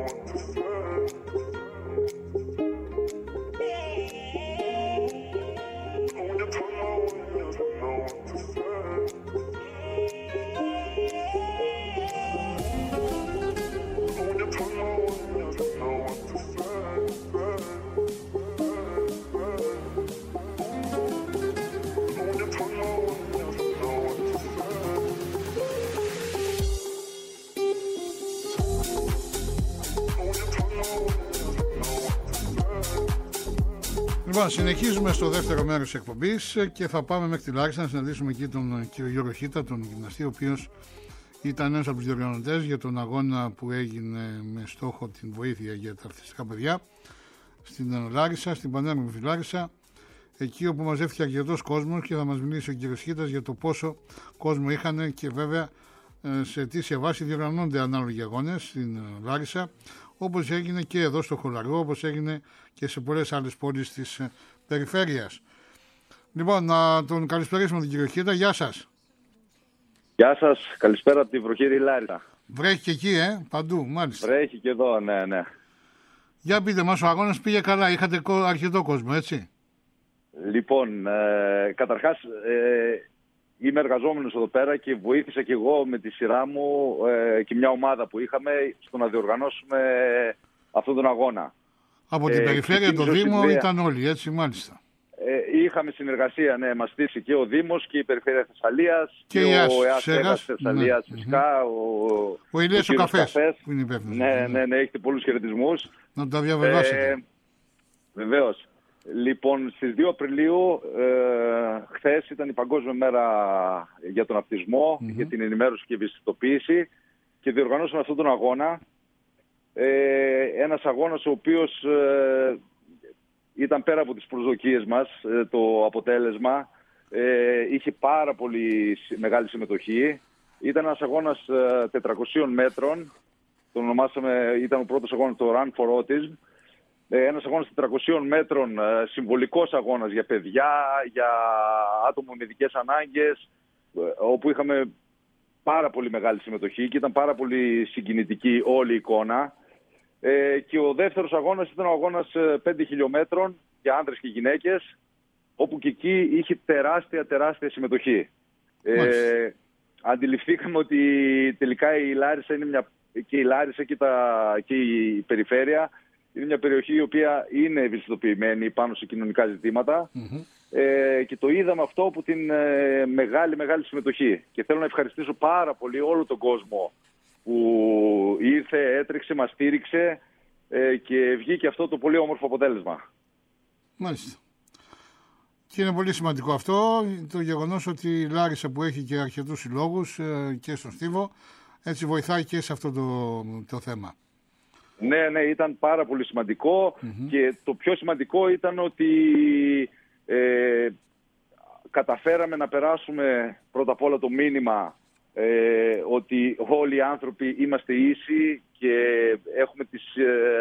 [SPEAKER 1] Λοιπόν, συνεχίζουμε στο δεύτερο μέρος της εκπομπής και θα πάμε μέχρι τη Λάρισα να συναντήσουμε εκεί τον κύριο Γιώργο Χίτα, τον γυμναστή, ο οποίος ήταν ένας από τους διοργανωτές για τον αγώνα που έγινε με στόχο την βοήθεια για τα αυτιστικά παιδιά στην Λάρισα, στην πανέμορφη Λάρισα, εκεί όπου μαζεύτηκε αρκετός κόσμος, και θα μας μιλήσει ο κύριος Χίτας για το πόσο κόσμο είχαν, και βέβαια σε αιτήσια βάση διοργανώνται ανάλογοι αγώνες στην Λάρισα, όπως έγινε και εδώ στο Χολαργό, όπως έγινε και σε πολλές άλλες πόλεις της περιφέρειας. Λοιπόν, να τον καλησπερίσουμε τον κύριο Χίτα. Γεια σας.
[SPEAKER 6] Γεια σας, καλησπέρα από τη βροχήρη Λάρισα.
[SPEAKER 1] Βρέχει και εκεί, ε, παντού, μάλιστα.
[SPEAKER 6] Βρέχει και εδώ, ναι, ναι.
[SPEAKER 1] Για πείτε μας, ο αγώνας πήγε καλά, είχατε αρκετό κόσμο, έτσι?
[SPEAKER 6] Λοιπόν, ε, καταρχάς ε, είμαι εργαζόμενος εδώ πέρα και βοήθησα και εγώ με τη σειρά μου ε, και μια ομάδα που είχαμε στο να διοργανώσουμε αυτόν τον αγώνα.
[SPEAKER 1] Από την
[SPEAKER 6] ε,
[SPEAKER 1] περιφέρεια, το Δήμο ιδέα... ήταν όλοι, έτσι, μάλιστα.
[SPEAKER 6] Ε, είχαμε συνεργασία, ναι, μας στήσει και ο Δήμος και η Περιφέρεια Θεσσαλίας
[SPEAKER 1] και,
[SPEAKER 6] και
[SPEAKER 1] ο
[SPEAKER 6] ΕΑΣ Θεσσαλίας, ναι, φυσικά. Mm-hmm. Ο,
[SPEAKER 1] ο Ηλίας ο, ο Καφές, Καφές που είναι υπεύθυνος.
[SPEAKER 6] Ναι, ναι, ναι, έχετε πολλούς χαιρετισμούς.
[SPEAKER 1] Να τα διαβεβάσετε.
[SPEAKER 6] Ε, βεβαίως. Λοιπόν, στις δύο Απριλίου, ε, χθες ήταν η Παγκόσμια Μέρα για τον Αυτισμό, mm-hmm. για την ενημέρωση και ευαισθητοποίηση, και διοργανώσαμε αυτόν τον αγώνα. Ε, ένας αγώνας ο οποίος ε, ήταν πέρα από τις προσδοκίες μας, ε, το αποτέλεσμα. Ε, είχε πάρα πολύ μεγάλη συμμετοχή. Ήταν ένας αγώνας ε, τετρακοσίων μέτρων. Τον ονομάσαμε, ήταν ο πρώτος αγώνας, το Run for Autism. Ένας αγώνας τετρακοσίων μέτρων, συμβολικός αγώνας για παιδιά, για άτομα με ειδικές ανάγκες, όπου είχαμε πάρα πολύ μεγάλη συμμετοχή και ήταν πάρα πολύ συγκινητική όλη η εικόνα. Ε, και ο δεύτερος αγώνας ήταν ο αγώνας πέντε χιλιόμετρων για άνδρες και γυναίκες, όπου και εκεί είχε τεράστια τεράστια συμμετοχή. Ε, αντιληφθήκαμε ότι τελικά η Λάρισα είναι μια, και η Λάρισα και, τα, και η περιφέρεια είναι μια περιοχή η οποία είναι ευαισθητοποιημένη πάνω σε κοινωνικά ζητήματα, mm-hmm. ε, και το είδαμε αυτό από την ε, μεγάλη μεγάλη συμμετοχή. Και θέλω να ευχαριστήσω πάρα πολύ όλο τον κόσμο που ήρθε, έτρεξε, μας στήριξε ε, και βγήκε αυτό το πολύ όμορφο αποτέλεσμα.
[SPEAKER 1] Μάλιστα. Και είναι πολύ σημαντικό αυτό, το γεγονός ότι η Λάρισα, που έχει και αρκετούς συλλόγους ε, και στον Στίβο, έτσι βοηθάει και σε αυτό το, το θέμα.
[SPEAKER 6] Ναι, ναι, ήταν πάρα πολύ σημαντικό, mm-hmm. και το πιο σημαντικό ήταν ότι ε, καταφέραμε να περάσουμε πρώτα απ' όλα το μήνυμα ε, ότι όλοι οι άνθρωποι είμαστε ήσοι και έχουμε τις,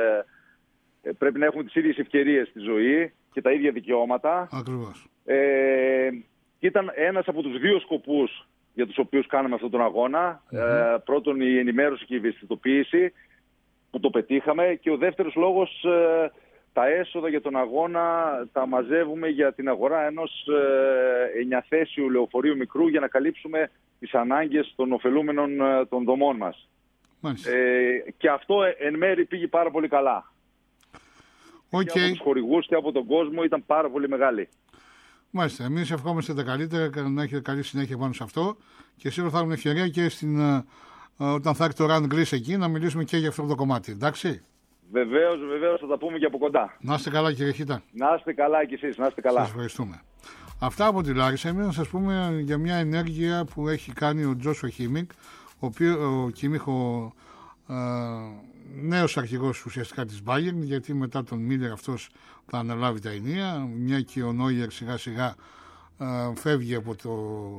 [SPEAKER 6] ε, πρέπει να έχουμε τις ίδιες ευκαιρίες στη ζωή και τα ίδια δικαιώματα.
[SPEAKER 1] Ακριβώς.
[SPEAKER 6] Ε, ήταν ένας από τους δύο σκοπούς για τους οποίους κάναμε αυτόν τον αγώνα. Mm-hmm. Ε, πρώτον, η ενημέρωση και η ευαισθητοποίηση, που το πετύχαμε, και ο δεύτερος λόγος, ε, τα έσοδα για τον αγώνα τα μαζεύουμε για την αγορά ενός ε, εννιαθέσιου λεωφορείου μικρού για να καλύψουμε τις ανάγκες των ωφελούμενων ε, των δομών μας. Ε, και αυτό ε, εν μέρει πήγε πάρα πολύ καλά. Okay. Και από τους χορηγούς και από τον κόσμο ήταν πάρα πολύ μεγάλη.
[SPEAKER 1] Μάλιστα. Εμείς ευχόμαστε τα καλύτερα, να έχετε καλή συνέχεια πάνω σε αυτό, και σίγουρα θα έχουμε ευκαιρία και στην... όταν θα έρθει το Run Greece εκεί, να μιλήσουμε και για αυτό το κομμάτι, εντάξει.
[SPEAKER 6] Βεβαίως, βεβαίως, θα τα πούμε και από κοντά.
[SPEAKER 1] Να είστε καλά, κύριε Χίτα.
[SPEAKER 6] Να είστε καλά κι εσείς, να είστε καλά.
[SPEAKER 1] Σας ευχαριστούμε. Αυτά από τη Λάρισα. Εμείς να σας πούμε για μια ενέργεια που έχει κάνει ο Τζόσουα Κίμιχ, ο, ο Κίμιχ, ο ε, νέος αρχηγός ουσιαστικά της Bayern, γιατί μετά τον Μίλλερ αυτός θα αναλάβει τα ενία, μια και ο Νόιερ σιγά σιγά ε, φεύγει από το...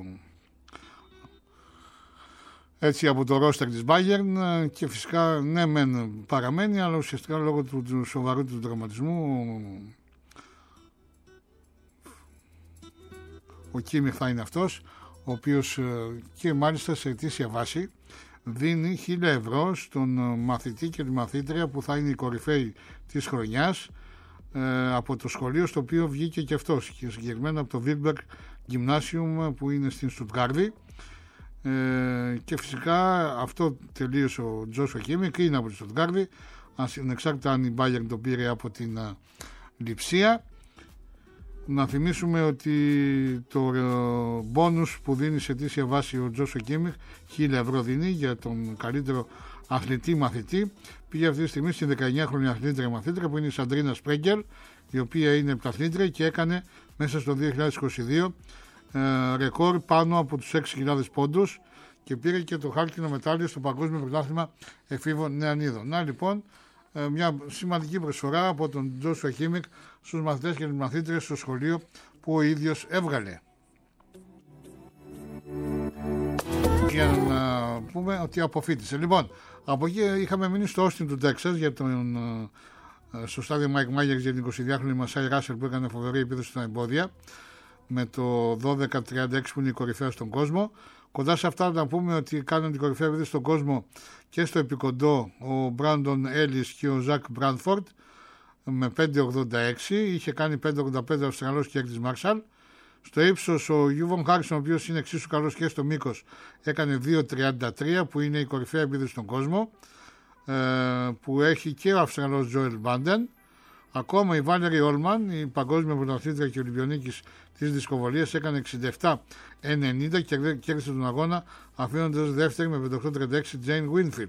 [SPEAKER 1] έτσι από το ρόστερ της Bayern, και φυσικά ναι μεν παραμένει, αλλά ουσιαστικά λόγω του, του σοβαρού του τραυματισμού ο Κίμιχ θα είναι αυτός, ο οποίος και μάλιστα σε αιτήσια βάση δίνει χίλια ευρώ στον μαθητή και τη μαθήτρια που θα είναι η κορυφαίοι της χρονιάς ε, από το σχολείο στο οποίο βγήκε και αυτός, και συγκεκριμένα από το Wilberg Gymnasium που είναι στην Στουτγκάρδη. Ε, και φυσικά αυτό τελείωσε ο Τζόσουα Κίμικ, είναι από τη Στουτγκάρδη, ανεξάρτητα αν η Bayern το πήρε από την uh, Λειψία. Να θυμίσουμε ότι το μπόνους που δίνει σε αιτήσια βάση ο Τζόσουα Κίμιχ, χίλια ευρώ δίνει για τον καλύτερο αθλητή μαθητή. Πήγε αυτή τη στιγμή στην δεκαεννιάχρονη αθλήτρια μαθήτρια που είναι η Σαντρίνα Σπρέγκελ, η οποία είναι πρωταθλήτρια και έκανε μέσα στο δύο χιλιάδες είκοσι δύο ε, ρεκόρ πάνω από τους έξι χιλιάδες πόντους και πήρε και το χάλκινο μετάλλιο στο Παγκόσμιο Πρωτάθλημα Εφήβων Νεανίδων. Να λοιπόν, μια σημαντική προσφορά από τον Τζόσουα Κίμικ στους μαθητές και τις μαθήτριες στο σχολείο που ο ίδιος έβγαλε. Για να πούμε ότι αποφύτησε. Λοιπόν, από εκεί είχαμε μείνει στο Όστιν του Τέξας για τον, στο στάδιο Μάικ Μάγερ για την εικοσιδυάχρονη Μασάι Ράσελ που έκανε φοβερή επίδοση στα εμπόδια με το δώδεκα τριάντα έξι που είναι η κορυφαία στον κόσμο. Κοντά σε αυτά να πούμε ότι κάνουν την κορυφαία επίδοση στον κόσμο και στο επικοντό ο Μπράντον Έλλης και ο Ζακ Μπράντφορντ με πέντε ογδόντα έξι, είχε κάνει πέντε ογδόντα πέντε ο Αυστραλός και Έκτης Μάρσαλ. Στο ύψος ο Γιούβον Χάρισον, ο οποίος είναι εξίσου καλός και στο μήκος, έκανε δύο τριάντα τρία που είναι η κορυφαία επίδοση στον κόσμο, που έχει και ο Αυστραλός Τζόελ Μπάντεν. Ακόμα η Βάλερη Όλμαν, η παγκόσμια πρωταθλήτρια και Ολυμπιονίκης της δισκοβολίας, έκανε εξήντα επτά ενενήντα και κέρδισε τον αγώνα αφήνοντας δεύτερη με πεντακόσια τριάντα έξι Τζέιν Βίνφιλντ.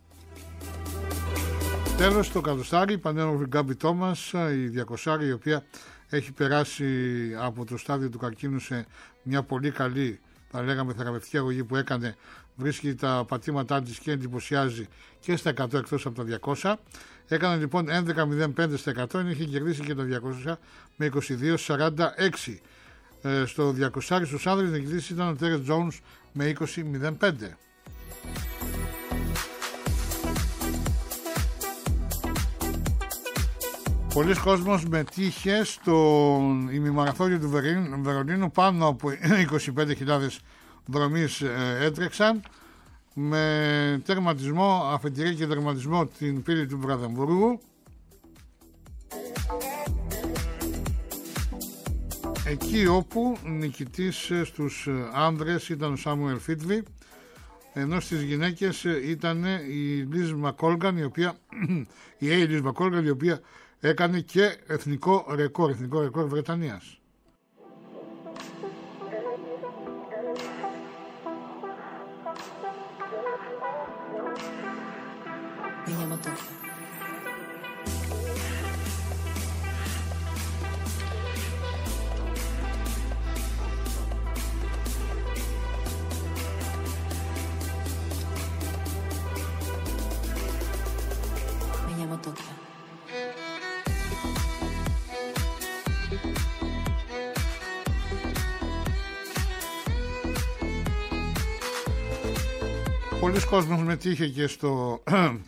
[SPEAKER 1] Τέλος, το κατοστάρι, η πανέμορφη Γκάμπι Τόμας, η διακοσάρη, η οποία έχει περάσει από το στάδιο του καρκίνου σε μια πολύ καλή, θα λέγαμε, θεραπευτική αγωγή που έκανε, βρίσκει τα πατήματά της και εντυπωσιάζει και στα εκατό εκτός από τα διακόσια. Έκανε λοιπόν έντεκα κόμμα μηδέν πέντε τοις εκατό, είχε κερδίσει και τα διακόσια με είκοσι δύο σαράντα έξι. Ε, στο διακόσια στους άνδρες νικητής ήταν ο Τέρες Τζόουνς με είκοσι κόμμα μηδέν πέντε. Πολλοί κόσμος μετήχε στο ημιμαραθώνιο του Βερολίνου, πάνω από είκοσι πέντε χιλιάδες δρομείς έτρεξαν, με τερματισμό, αφεντηρία και τερματισμό την πύλη του Βραδεμβούργου. Εκεί όπου νικητής στους άνδρες ήταν ο Σάμουελ Φίτβι, ενώ στις γυναίκες ήταν η Λίζ Μακόλγαν, η οποία η Έι Μακόλγαν, η οποία έκανε και εθνικό ρεκόρ, εθνικό ρεκόρ Βρετανίας. Πολλοί κόσμος μετήχε και στο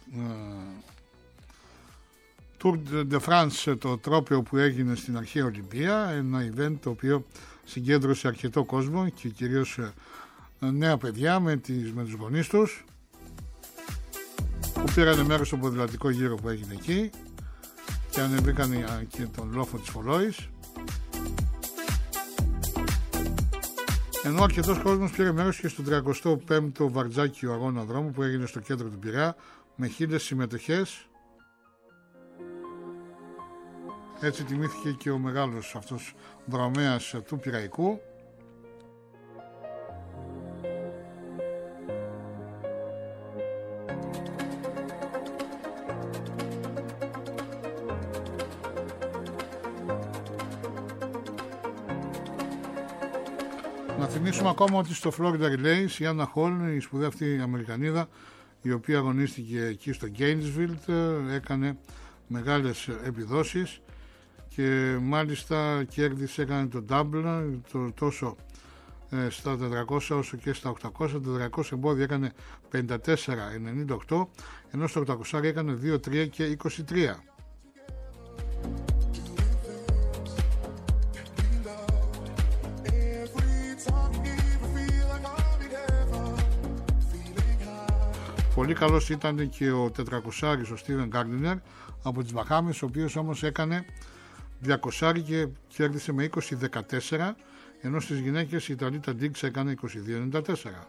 [SPEAKER 1] Tour de France, το τρόπαιο που έγινε στην αρχαία Ολυμπία, ένα event το οποίο συγκέντρωσε αρκετό κόσμο και κυρίως νέα παιδιά με, τις, με τους γονείς τους που πήραν μέρος στο ποδηλατικό γύρο που έγινε εκεί και ανεβήκαν και τον λόφο της Φολόης. Ενώ αρκετός κόσμος πήρε μέρος και στο τριακοστό πέμπτο Βαρτζάκιο αγώνα δρόμου που έγινε στο κέντρο του Πειραιά με χίλιες συμμετοχές. Έτσι τιμήθηκε και ο μεγάλος αυτός δρομέας του Πειραϊκού. Να θυμίσουμε ακόμα ότι στο Florida Relays η Άννα Χολ, η σπουδαία αυτή Αμερικανίδα, η οποία αγωνίστηκε εκεί στο Gainesville, έκανε μεγάλες επιδόσεις και μάλιστα κέρδισε, έκανε το double, το, τόσο ε, στα τετρακόσια όσο και στα οκτακόσια. Το τετρακόσια εμπόδια έκανε πενήντα τέσσερα ενενήντα οκτώ, ενώ στο οκτακόσια έκανε δύο τρία και είκοσι τρία. Πολύ καλός ήταν και ο τετρακοσάρης ο Στίβεν Γκάρντινερ από τις Μπαχάμες, ο οποίος όμως έκανε διακόσια και κέρδισε με είκοσι δεκατέσσερα, ενώ στις γυναίκες η Ταλίτα Ντίγκς έκανε είκοσι δύο ενενήντα τέσσερα.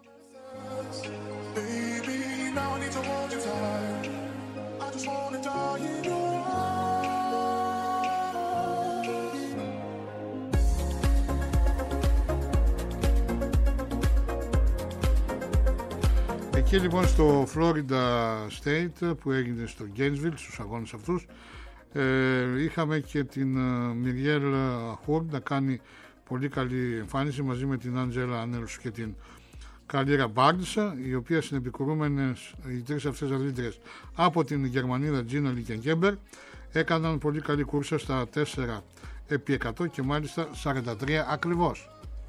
[SPEAKER 1] Εκεί λοιπόν στο Florida State που έγινε στο Gainesville, στους αγώνες αυτούς, ε, είχαμε και την Μιριέλ Χόρντ να κάνει πολύ καλή εμφάνιση μαζί με την Άντζελα Άνελς και την Καλίρα Μπάρντς, οι οποίες είναι επικουρούμενες οι τρεις αυτές αθλήτριες από την Γερμανίδα Τζίνα Λικενκέμπερ. Έκαναν πολύ καλή κούρσα στα τέσσερα επί εκατό και μάλιστα σαράντα τρία ακριβώς.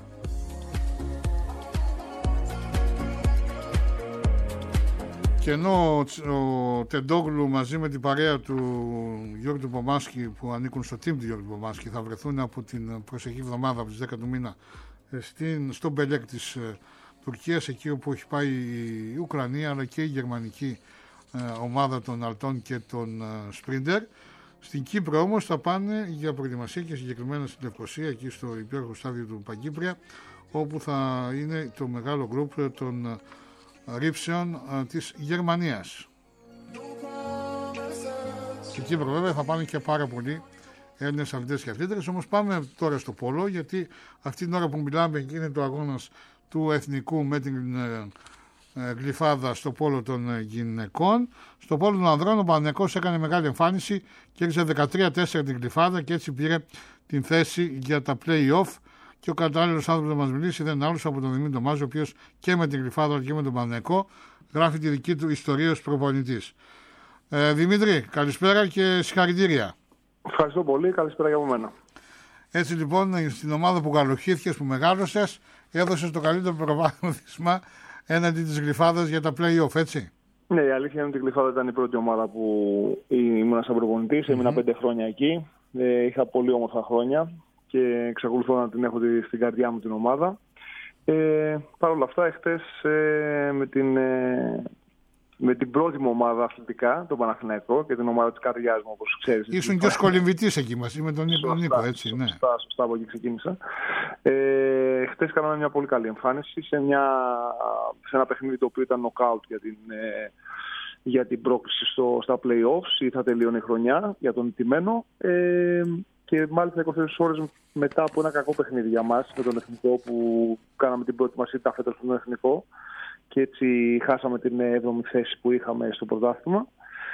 [SPEAKER 1] Και ενώ ο Τεντόγλου μαζί με την παρέα του Γιώργου του Πομάσκη που ανήκουν στο team του Γιώργου του Πομάσκη θα βρεθούν από την προσεχή εβδομάδα από τις δέκα του μήνα στην, στο Μπελέκ της ε, Τουρκίας, εκεί όπου έχει πάει η Ουκρανία αλλά και η γερμανική ε, ομάδα των Αλτών και των ε, Σπρίντερ. Στην Κύπρο όμως θα πάνε για προετοιμασία και συγκεκριμένα στην Λευκοσία, εκεί στο υπέροχο στάδιο του Παγκύπρια, όπου θα είναι το μεγάλο γκρουπ των ρήψεων ε, της Γερμανίας. Στην Κύπρο βέβαια θα πάνε και πάρα πολλοί Έλληνες αθλητές και αθλήτρες. Όμως πάμε τώρα στο πόλο, γιατί αυτή την ώρα που μιλάμε γίνεται ο αγώνας του εθνικού με την ε, ε, γλυφάδα στο πόλο των ε, γυναικών. Στο πόλο των ανδρών ο Παναθηναϊκός έκανε μεγάλη εμφάνιση και έριξε δεκατρία τέσσερα την γλυφάδα και έτσι πήρε την θέση για τα play-off. Και ο κατάλληλος άνθρωπος να μας μιλήσει δεν είναι άλλος από τον Δημήτρη Ντομάζο, ο οποίος και με την γλυφάδα και με τον Παναθηναϊκό γράφει τη δική του ιστορία ως προπονητής. Ε, Δημήτρη, καλησπέρα και συγχαρητήρια.
[SPEAKER 7] Ευχαριστώ πολύ, καλησπέρα για μένα.
[SPEAKER 1] Έτσι λοιπόν, στην ομάδα που καλοχύθηκες, που μεγάλωσες, έδωσες το καλύτερο προβάδισμα έναντι της γλυφάδας για τα play-off, έτσι.
[SPEAKER 7] Ναι, η αλήθεια είναι ότι η γλυφάδα ήταν η πρώτη ομάδα που ήμουν σαν προπονητής. Έμεινα mm-hmm. πέντε χρόνια εκεί. Ε, είχα πολύ όμορφα χρόνια και εξακολουθώ να την έχω στην καρδιά μου την ομάδα. Ε, Παρ' όλα αυτά, εχθές ε, με, την, ε, με την πρώτη μου ομάδα αθλητικά, τον Παναθηναϊκό και την ομάδα της καρδιάς μου, όπως ξέρεις.
[SPEAKER 1] Ήσουν και ο σκολυμβητής εκεί μαζί με τον Νίκο, Νίκο έτσι,
[SPEAKER 7] σωστά,
[SPEAKER 1] ναι.
[SPEAKER 7] Σωστά, σωστά, από εκεί ξεκίνησα. Ε, χθες κάναμε μια πολύ καλή εμφάνιση σε, μια, σε ένα παιχνίδι το οποίο ήταν νοκάουτ για την, ε, για την πρόκληση στο, στα play-offs. Ή θα τελειώνει η χρονιά για τον ηττημένο. Ε, Και μάλιστα είκοσι τέσσερις ώρες μετά από ένα κακό παιχνίδι για μας με τον Εθνικό, που κάναμε την πρώτη μας ήττα φέτος στον Εθνικό και έτσι χάσαμε την έβδομη θέση που είχαμε στο πρωτάθλημα.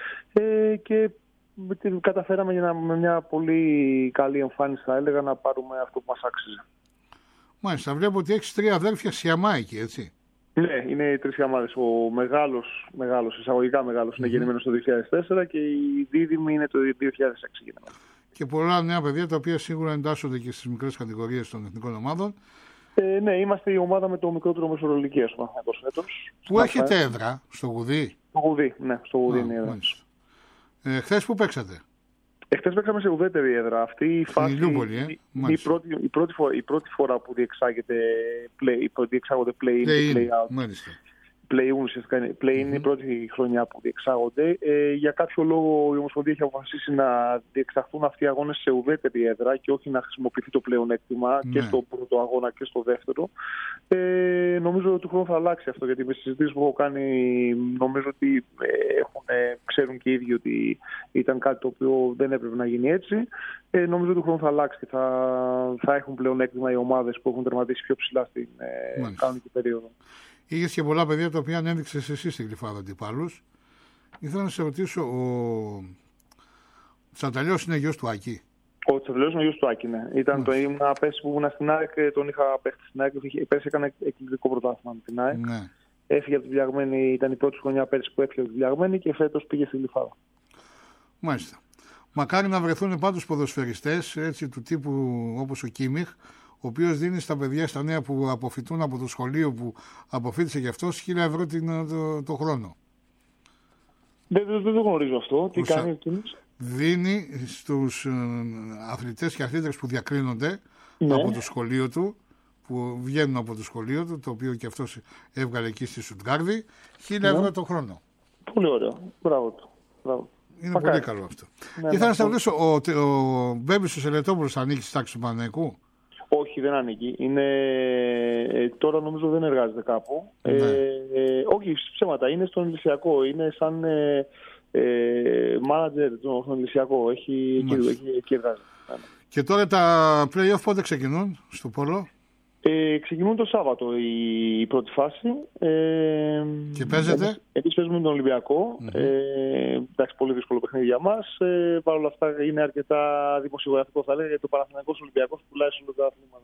[SPEAKER 7] Ε, και την καταφέραμε για να, με μια πολύ καλή εμφάνιση, θα έλεγα, να πάρουμε αυτό που μας άξιζε.
[SPEAKER 1] Μάλιστα, βλέπω ότι έχεις τρία αδέρφια Σιαμάικοι, έτσι.
[SPEAKER 7] Ναι, είναι οι τρεις Σιαμάδες. Ο μεγάλος, μεγάλος, εισαγωγικά μεγάλος, mm-hmm. είναι γεννημένος το δύο χιλιάδες τέσσερα και η δίδυμη είναι το δύο χιλιάδες έξι γεννημένη. Και
[SPEAKER 1] πολλά νέα παιδιά τα οποία σίγουρα εντάσσονται και στις μικρές κατηγορίες των εθνικών ομάδων.
[SPEAKER 7] Ε, ναι, είμαστε η ομάδα με το μικρότερο μέσο ηλικίας του Παναθηναϊκού φέτος.
[SPEAKER 1] Πού έχετε ε... έδρα, στο Γουδί?
[SPEAKER 7] Στο Γουδί, ναι, στο Γουδί είναι η έδρα.
[SPEAKER 1] Ε, χθες πού παίξατε?
[SPEAKER 7] Εχθές παίξαμε σε ουδέτερη έδρα. Αυτή η φάση
[SPEAKER 1] Ηλιούπολη, ε?
[SPEAKER 7] η, η, πρώτη, η, πρώτη φορά, η πρώτη φορά που διεξάγεται play, διεξάγονται play-in και play-out.
[SPEAKER 1] Μάλιστα.
[SPEAKER 7] Play-in ουσιαστικά είναι, play-in είναι η πρώτη χρονιά που διεξάγονται. Ε, για κάποιο λόγο η Ομοσπονδία έχει αποφασίσει να διεξαχθούν αυτοί οι αγώνες σε ουδέτερη έδρα και όχι να χρησιμοποιηθεί το πλεονέκτημα ναι. και στο πρώτο αγώνα και στο δεύτερο. Ε, νομίζω ότι του χρόνου θα αλλάξει αυτό, γιατί με τις συζητήσεις που έχω κάνει νομίζω ότι ε, έχουν, ε, ξέρουν και οι ίδιοι ότι ήταν κάτι το οποίο δεν έπρεπε να γίνει έτσι. Ε, νομίζω ότι του χρόνου θα αλλάξει και θα, θα έχουν πλεονέκτημα οι ομάδες που έχουν τερματίσει πιο ψηλά στην ε, κανονική περίοδο.
[SPEAKER 1] Είχες και πολλά παιδιά τα οποία ανέδειξες εσύ στην γλυφάδα αντιπάλους. Ήθελα να σε ρωτήσω, ο Τσανταλιός είναι γιος του Άκη?
[SPEAKER 7] Ο Τσανταλιός είναι γιος του Άκη, ναι. Ήταν το ήμουν πέρσι που ήμουν στην ΑΕΚ, τον είχα παίχτη στην ΑΕΚ. Πέρσι έκανε εκπληκτικό πρωτάθλημα με την ΑΕΚ. Ναι. Έφυγε από τη Βλιαγμένη, ήταν η πρώτη χρονιά πέρσι που έφυγε από τη Βλιαγμένη και φέτος πήγε στη γλυφάδα.
[SPEAKER 1] Μάλιστα. Μακάρι να βρεθούν πάντως ποδοσφαιριστές έτσι, του τύπου όπως ο Κίμιχ, ο οποίος δίνει στα παιδιά, στα νέα που αποφυτούν από το σχολείο που αποφύτησε γι' αυτό, χίλια ευρώ την, το, το χρόνο.
[SPEAKER 7] Δεν, δεν, δεν το γνωρίζω αυτό. Τι κάνει εκείνος?
[SPEAKER 1] Δίνει στους ε, αθλητές και αθλήτρες που διακρίνονται ναι. από το σχολείο του, που βγαίνουν από το σχολείο του, το οποίο και αυτός έβγαλε εκεί στη Στουτγκάρδη, χίλια ευρώ το χρόνο.
[SPEAKER 7] Πολύ ωραίο. Μπράβο του. Μπράβο.
[SPEAKER 1] Είναι
[SPEAKER 7] Μακάρι.
[SPEAKER 1] πολύ καλό αυτό.
[SPEAKER 7] Ναι,
[SPEAKER 1] Ήθελα
[SPEAKER 7] ναι,
[SPEAKER 1] να σα ρωτήσω, ο, ο Μπέμπης ο Σελετόπουλος ανήκει στη τάξη του Παναθηναϊκού?
[SPEAKER 7] Όχι, δεν ανήκει. Είναι, ε, τώρα νομίζω δεν εργάζεται κάπου.
[SPEAKER 1] Ναι.
[SPEAKER 7] Ε, ε, όχι, ψέματα. Είναι στον Ηλυσιακό. Είναι σαν ε, ε, manager στον Ηλυσιακό. Έχει, εκεί, εκεί, εκεί εργάζεται.
[SPEAKER 1] Και τώρα τα play-off πότε ξεκινούν στο Πόλο?
[SPEAKER 7] Ε, ξεκινούν το Σάββατο η, η πρώτη φάση. Ε,
[SPEAKER 1] και παίζετε?
[SPEAKER 7] Εμείς παίζουμε τον Ολυμπιακό. Mm-hmm. Ε, εντάξει, πολύ δύσκολο παιχνίδι για μας. Ε, Παρ' όλα αυτά είναι αρκετά δημοσιογραφικό, θα λέγα, γιατί το Παναθηναϊκός Ολυμπιακός πουλάει σε όλα τα αθλήματα.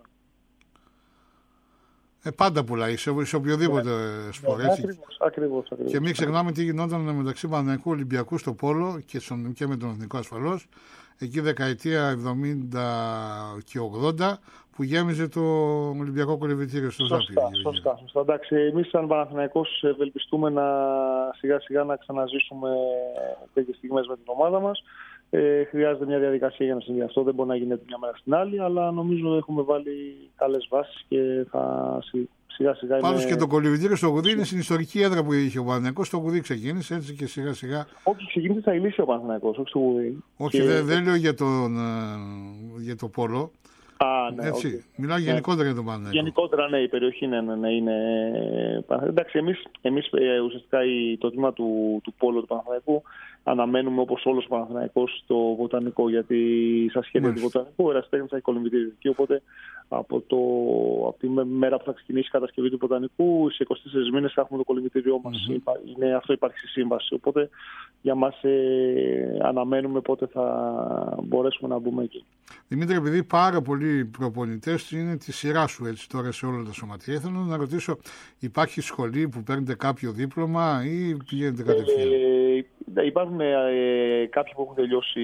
[SPEAKER 1] Ε, πάντα πουλάει σε, σε οποιοδήποτε yeah. σπορ.
[SPEAKER 7] Yeah, ακριβώς, ακριβώς, ακριβώς.
[SPEAKER 1] Και μην ξεχνάμε τι γινόταν μεταξύ Παναθηναϊκού Ολυμπιακού στο Πόλο και, στον, και με τον Εθνικό ασφαλώς. Εκεί δεκαετία εβδομήντα και ογδόντα που γέμιζε το Ολυμπιακό κολυβητήριο στο Ζάπι.
[SPEAKER 7] Σωστά, σωστά, σωστά. Εντάξει, εμείς σαν Παναθηναϊκός ευελπιστούμε να σιγά σιγά να ξαναζήσουμε τέτοιες στιγμές με την ομάδα μας. Ε, χρειάζεται μια διαδικασία για να συμβεί αυτό. Δεν μπορεί να γίνει μια μέρα στην άλλη, αλλά νομίζω ότι έχουμε βάλει καλές βάσεις και θα σιγά σιγά.
[SPEAKER 1] Πάντως
[SPEAKER 7] είναι...
[SPEAKER 1] και το κολυβητήριο στο Γουδί είναι στην ιστορική έδρα που είχε ο Παναθηναϊκός. Στο Γουδί ξεκίνησε έτσι και σιγά σιγά.
[SPEAKER 7] Όχι, ξεκίνησε στα Ηλίσια ο Παναθηναϊκός, όχι στο Γουδί.
[SPEAKER 1] Όχι, και... δεν δε λέω για, τον, για το Πόλο.
[SPEAKER 7] Α, ναι,
[SPEAKER 1] έτσι.
[SPEAKER 7] Okay.
[SPEAKER 1] Μιλάω ναι. γενικότερα για τον Παναθηναϊκό.
[SPEAKER 7] Γενικότερα, ναι, η περιοχή ναι, ναι, ναι, είναι. Εντάξει, εμείς, εμείς ε, ουσιαστικά το τμήμα του, του Πόλου του Παναθηναϊκού αναμένουμε όπως όλος ο Παναθηναϊκός το βοτανικό. Γιατί στα σχέδια του βοτανικού ερασιτέχνης θα έχει κολυμβητήριο εκεί. Οπότε από, το, από τη μέρα που θα ξεκινήσει η κατασκευή του βοτανικού, σε είκοσι τέσσερις μήνες θα έχουμε το κολυμβητήριό μας. Mm-hmm. Είναι, αυτό υπάρχει στη σύμβαση. Οπότε για μας ε, αναμένουμε πότε θα μπορέσουμε να μπούμε εκεί.
[SPEAKER 1] Δημήτρη, επειδή πάρα πολλοί προπονητές είναι τη σειρά σου έτσι τώρα σε όλα τα σωματεία, θέλω να ρωτήσω, υπάρχει σχολή που παίρνετε κάποιο δίπλωμα ή πηγαίνετε κατευθείαν?
[SPEAKER 7] Ε, υπάρχουν ε, κάποιοι που έχουν τελειώσει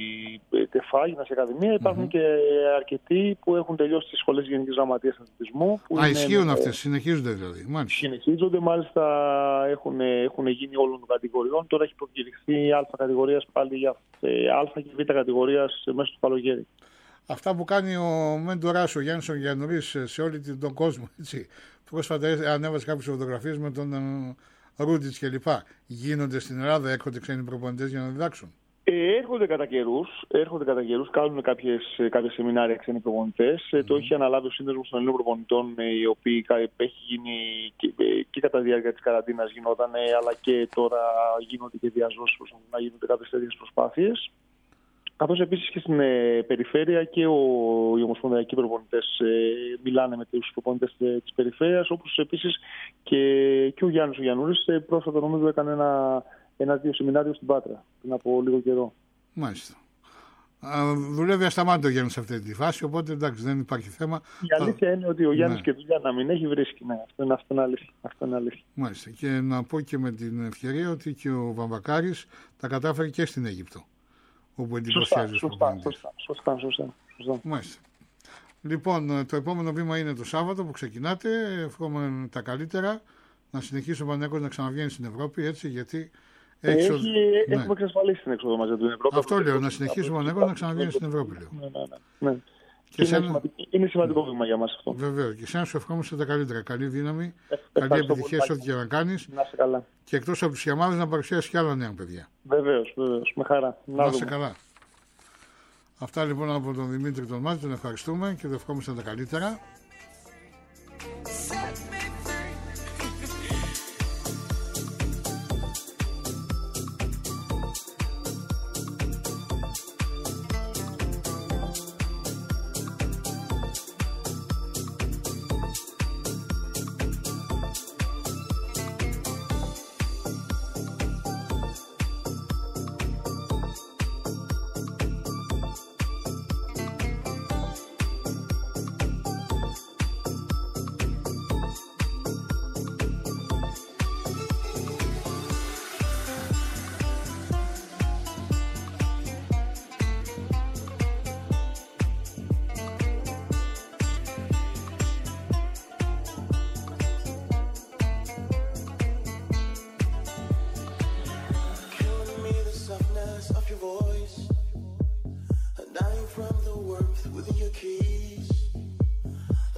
[SPEAKER 7] ΤΕΦΑ, Γυμναστική Ακαδημία, υπάρχουν mm-hmm. και αρκετοί που έχουν τελειώσει τις σχολές Γενικής Γραμματείας Αθλητισμού.
[SPEAKER 1] Α, ισχύουν αυτές, συνεχίζονται δηλαδή. Μάλιστα.
[SPEAKER 7] Συνεχίζονται, μάλιστα έχουν, έχουν γίνει όλων των κατηγοριών. Τώρα έχει προκηρυχθεί Α κατηγορίας πάλι για ε, Α και Β κατηγορίας μέσα στο καλοκαίρι.
[SPEAKER 1] Αυτά που κάνει ο μέντορας ο Γιάννης ο Γιαννουρής σε όλη τον κόσμο. Έτσι. Πρόσφατα ανέβασε κάποιες φωτογραφίες με τον Ρούντιτς κλπ. Γίνονται στην Ελλάδα, έρχονται ξένοι προπονητές για να διδάξουν?
[SPEAKER 7] Ε, έρχονται κατά καιρούς, έρχονται κατά καιρούς, κάνουν κάποιες, κάποια σεμινάρια ξένοι προπονητές. Mm. Το έχει αναλάβει ο Σύνδεσμος των Ελλήνων Προπονητών, οι οποίοι έχει γίνει και, και κατά τη διάρκεια της καραντίνας γινόταν, αλλά και τώρα γίνονται και διαζώσεις να γίνονται κάποιες τέτοιες προσπάθειες. Καθώς επίσης και στην ε, περιφέρεια και ο, οι ομοσπονδιακοί προπονητές ε, μιλάνε με τους προπονητές ε, της περιφέρειας, όπως επίσης και, και ο Γιάννης ο Γιαννούρης ε, πρόσφατα νομίζω έκανε ένα, ένα-δύο σεμινάριο στην Πάτρα πριν από λίγο καιρό.
[SPEAKER 1] Μάλιστα. Α, δουλεύει ασταμάτητο ο Γιάννης σε αυτή τη φάση, οπότε εντάξει δεν υπάρχει θέμα.
[SPEAKER 7] Η αλήθεια είναι ότι ο Γιάννης
[SPEAKER 1] ναι.
[SPEAKER 7] και δουλειά να μην έχει βρίσκει. Ναι, αυτό είναι, αυτό είναι αλήθεια. Αυτό είναι αλήθεια.
[SPEAKER 1] Μάλιστα. Και να πω και με την ευκαιρία ότι και ο Βαμβακάρης τα κατάφερε και στην Αίγυπτο. Όπου εντυπωσιάζει τους προπονητές.
[SPEAKER 7] Σωστά, σωστά, σωστά, σωστά.
[SPEAKER 1] Μάλιστα. Λοιπόν, το επόμενο βήμα είναι το Σάββατο που ξεκινάτε. Εύχομαι τα καλύτερα. Να συνεχίσει ο Παναθηναϊκός να ξαναβγαίνει στην Ευρώπη, έτσι, γιατί
[SPEAKER 7] έχει, έχει, ναι. έχουμε εξασφαλίσει την έξοδο μαζί του στην Ευρώπη.
[SPEAKER 1] Αυτό λέω, να συνεχίσει ο Παναθηναϊκός να ξαναβγαίνει στην Ευρώπη, λέω.
[SPEAKER 7] Ναι, ναι, ναι. ναι.
[SPEAKER 1] Και
[SPEAKER 7] είναι,
[SPEAKER 1] σένα...
[SPEAKER 7] σημαντικό, είναι σημαντικό βήμα για μας αυτό.
[SPEAKER 1] Βεβαίως. Και εσένα σου ευχόμαστε τα καλύτερα. Καλή δύναμη, ε, καλή επιτυχία σε ό,τι και να κάνεις.
[SPEAKER 7] Να είσαι καλά.
[SPEAKER 1] Και εκτός από τους Ιαμάδες να παρουσιάσεις και άλλα νέα παιδιά.
[SPEAKER 7] Βεβαίως, βεβαίως. Με χαρά.
[SPEAKER 1] Να, να είσαι καλά. Αυτά λοιπόν από τον Δημήτρη τον Μάτι, τον ευχαριστούμε και τον ευχόμαστε τα καλύτερα.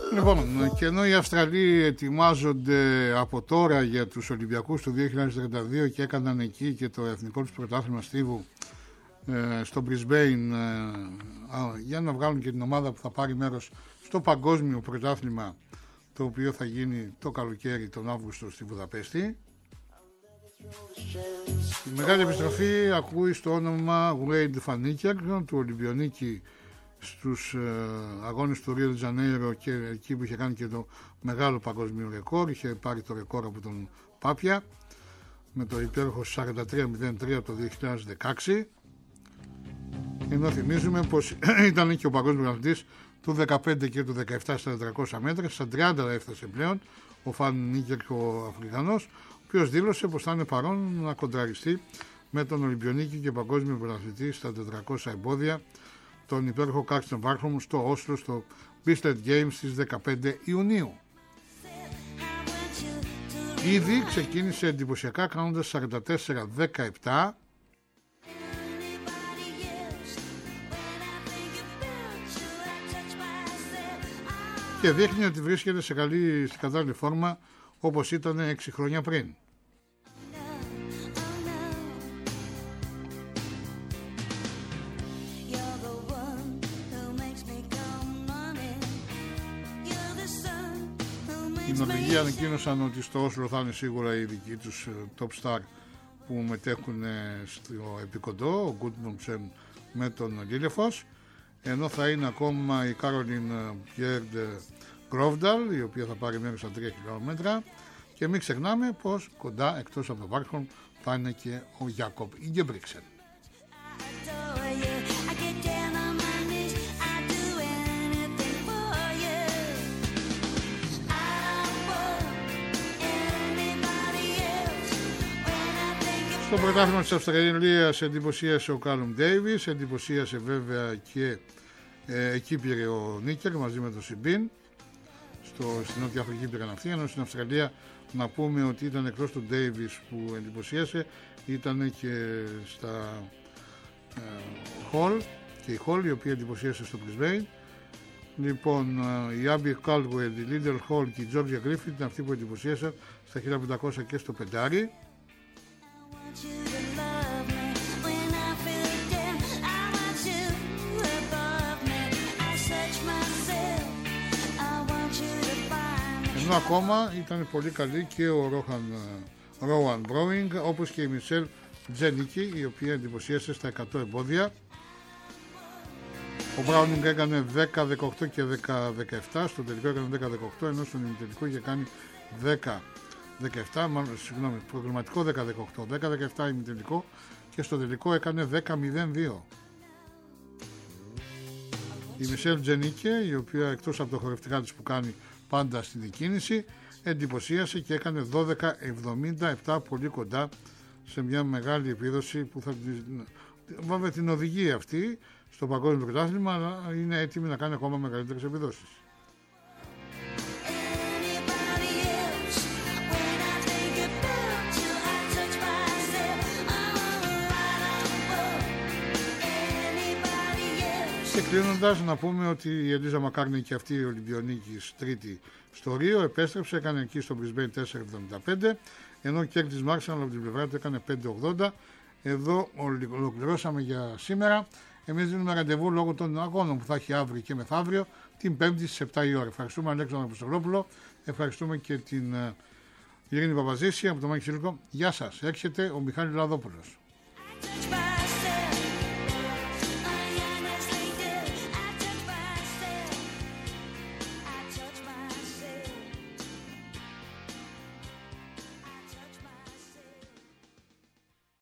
[SPEAKER 1] Λοιπόν, και ενώ οι Αυστραλοί ετοιμάζονται από τώρα για τους Ολυμπιακούς του δύο χιλιάδες τριάντα δύο και έκαναν εκεί και το εθνικό τους πρωτάθλημα στίβου ε, στο Brisbane ε, για να βγάλουν και την ομάδα που θα πάρει μέρος στο παγκόσμιο πρωτάθλημα, το οποίο θα γίνει το καλοκαίρι τον Αύγουστο στη Βουδαπέστη. Η μεγάλη επιστροφή ακούει στο όνομα Wade Van Niekerk, του Ολυμπιονίκη στους ε, αγώνες του Ρίο Τζανέιρο, και εκεί που είχε κάνει και το μεγάλο παγκόσμιο ρεκόρ, είχε πάρει το ρεκόρ από τον Πάπια με το υπέροχο σαράντα τρία μηδέν τρία το δύο χιλιάδες δεκαέξι, ενώ θυμίζουμε πως ήταν και ο παγκόσμιος αθλητής του δεκαπέντε και του δεκαεπτά στα τετρακόσια μέτρα. Στα τριάντα έφτασε πλέον ο Van Niekerk, ο Αφρικανός, ο οποίος δήλωσε πως θα είναι παρόν να κοντραριστεί με τον Ολυμπιονίκη και παγκόσμιο πρωταθλητή στα τετρακόσια εμπόδια, τον υπέροχο Κάρστεν Βάρχομ, στο Όσλο, στο Bislett Games στις δεκαπέντε Ιουνίου. Ήδη ξεκίνησε εντυπωσιακά κάνοντας σαράντα τέσσερα δεκαεπτά και δείχνει ότι βρίσκεται σε καλή, στην κατάλληλη φόρμα, όπως ήταν έξι χρόνια πριν. Οι Νορβηγοί ανακοίνωσαν ότι στο Όσλο θα είναι σίγουρα οι δικοί τους top star που μετέχουν στο επικοντό, ο Γκούτμουντσεν με τον Λίλεφος, ενώ θα είναι ακόμα η Κάρολιν Πιέρντ Γκρόβνταλ, η οποία θα πάρει μέρος στα τρία χιλιόμετρα, και μην ξεχνάμε πως κοντά εκτός από το Βάρχον θα είναι και ο Γιάκοπ Ιγκεμπρίξεν. Στο πρωτάθλημα της Αυστραλίας εντυπωσίασε ο Κάλουμ Ντέιβις, εντυπωσίασε βέβαια και ε, εκεί πήρε ο Νίκερ μαζί με τον Σιμπίν, στο, στην Νότια Αφρική πήραν αυτοί, ενώ στην Αυστραλία να πούμε ότι ήταν εκτός του Ντέιβις που εντυπωσίασε, ήταν και στα Χολ ε, και η Χολ, η οποία εντυπωσίασε στο Brisbane. Λοιπόν, η Άμπι Κάλτουελ, η Λίντελ Χολ και η Τζόρτζια Γκρίφιν ήταν αυτοί που εντυπωσίασαν στα χίλια πεντακόσια και στο πεντάρι. Ενώ ακόμα ήταν πολύ καλή και ο Ρόχαν Ρόαν Μπρόινγκ, όπως και η Μισελ Τζένικη, η οποία εντυπωσίασε στα εκατό εμπόδια. Ο Μπράουνινγκ έκανε δέκα δεκαοκτώ και δέκα δεκαεπτά, στο τελικό έκανε δέκα δεκαοκτώ, ενώ στον ημιτελικό είχε κάνει δέκα δεκαεπτά, μάλλον, συγγνώμη, προγραμματικό δέκα δεκαοκτώ, δέκα δεκαεπτά ημιτελικό, και στο τελικό έκανε δέκα μηδέν δύο. Η Μισελ Τζενίκε, η οποία εκτός από το χορευτικά της που κάνει πάντα στην εκκίνηση, εντυπωσίασε και έκανε δώδεκα εβδομήντα επτά, πολύ κοντά σε μια μεγάλη επίδοση που θα βέβαια την οδηγεί αυτή στο παγκόσμιο πρωτάθλημα, αλλά είναι έτοιμη να κάνει ακόμα μεγαλύτερες επιδόσεις. Και κλείνοντας, να πούμε ότι η Ελίζα Μακάρνι και αυτή η Ολυμπιονίκης τρίτη στο Ρίο επέστρεψε, έκανε εκεί στο Brisbane τέσσερα εβδομήντα πέντε, ενώ και της Μάρσαλ από την πλευρά του έκανε πέντε ογδόντα. Εδώ ολοκληρώσαμε για σήμερα. Εμείς δίνουμε ραντεβού λόγω των αγώνων που θα έχει αύριο και μεθαύριο, την Πέμπτη στις επτά η ώρα. Ευχαριστούμε Αλέξανδρο Αποστολόπουλο, ευχαριστούμε και την Ειρήνη Παπαζήσια από το Μάκη Σίλικο. Γεια σας, έρχεται ο Μιχάλης Λαδόπουλος.